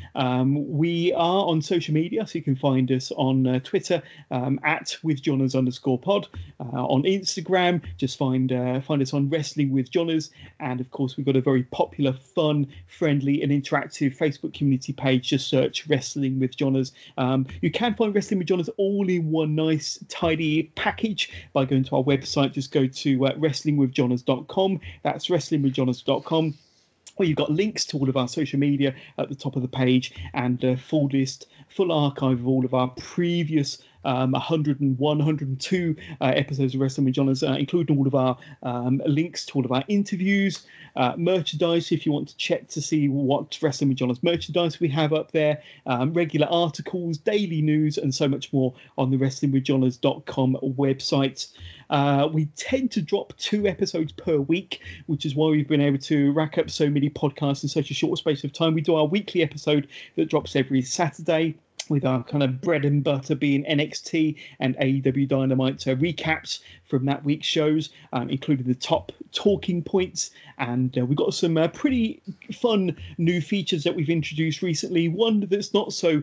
We are on social media, so you can find us on Twitter at @withjohners_pod. On Instagram, just find us on Wrestling with Johners, and of course we've got a very popular, fun, friendly, and interactive Facebook community page. Just search Wrestling with Johners. You can find Wrestling with Johners all in one nice, tidy package by going to our website. Just go to wrestlingwithjohners.com. That's wrestlingwithjohners.com. where you've got links to all of our social media at the top of the page, and a full archive of all of our previous 101, 102 episodes of Wrestling with Johners, including all of our links to all of our interviews, merchandise, if you want to check to see what Wrestling with Johners merchandise we have up there, regular articles, daily news, and so much more on the wrestlingwithjohners.com website. We tend to drop 2 episodes per week, which is why we've been able to rack up so many podcasts in such a short space of time. We do our weekly episode that drops every Saturday, with our kind of bread and butter being NXT and AEW Dynamite recaps from that week's shows, including the top talking points. And we've got some pretty fun new features that we've introduced recently. One that's not so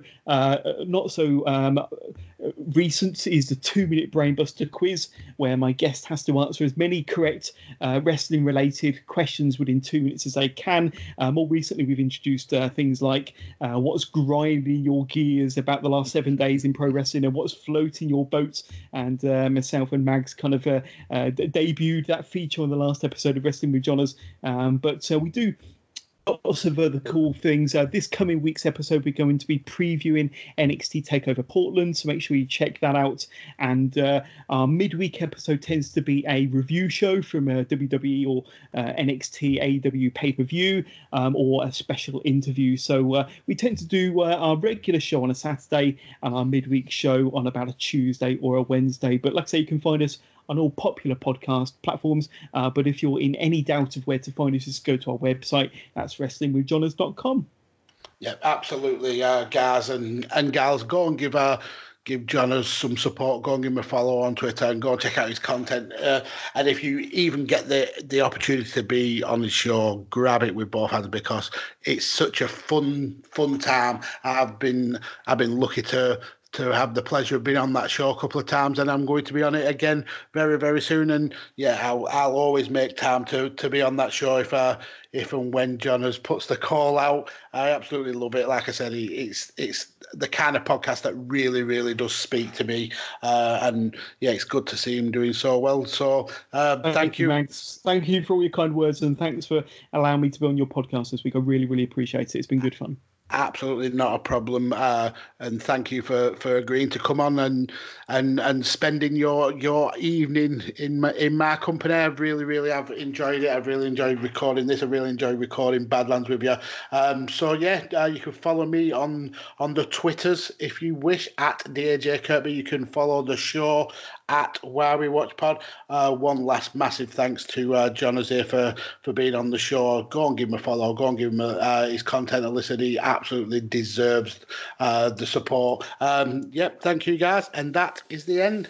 recent is the 2-minute Brainbuster quiz, where my guest has to answer as many correct wrestling-related questions within 2 minutes as they can. More recently, we've introduced things like what's grinding your gears about the last 7 days in pro wrestling, and what's floating your boat. And myself and Mags kind of debuted that feature on the last episode of Wrestling with Johners. But we do lots of other cool things. This coming week's episode, we're going to be previewing NXT TakeOver Portland, so make sure you check that out. And our midweek episode tends to be a review show from WWE or NXT AEW pay-per-view, or a special interview. So we tend to do our regular show on a Saturday and our midweek show on about a Tuesday or a Wednesday. But like I say, you can find us on all popular podcast platforms. But if you're in any doubt of where to find us, just go to our website. That's wrestlingwithjohners.com. Yeah, absolutely, guys and gals. Go and give Johners some support. Go and give him a follow on Twitter and go and check out his content. And if you even get the opportunity to be on his show, grab it with both hands, because it's such a fun time. I've been lucky to have the pleasure of being on that show a couple of times, and I'm going to be on it again very, very soon. And yeah, I'll always make time to be on that show if and when Johners puts the call out. I absolutely love it. Like I said, it's the kind of podcast that really, really does speak to me. And yeah, it's good to see him doing so well. So thank you. Max. Thank you for all your kind words, and thanks for allowing me to be on your podcast this week. I really, really appreciate it. It's been good fun. absolutely not a problem. And thank you for agreeing to come on and spending your evening in my company. I really have enjoyed it. I've really enjoyed recording this. I really enjoyed recording Badlands with you. So yeah, you can follow me on the Twitters if you wish at DAJ Kirby. You can follow the show at Why We Watch Pod. One last massive thanks to John Azir for being on the show. Go and give him a follow. Go and give him his content a listen. He absolutely deserves the support. Yep, thank you guys. And that is the end.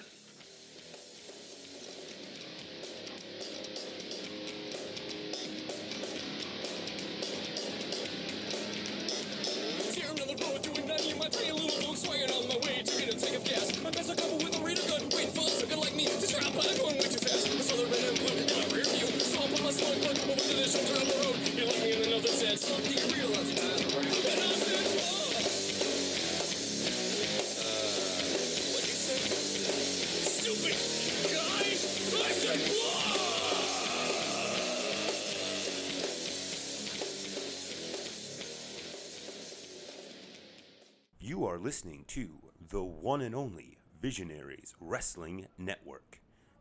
You are listening to the one and only Visionaries Wrestling Network,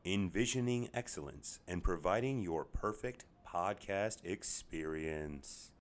envisioning excellence and providing your perfect podcast experience.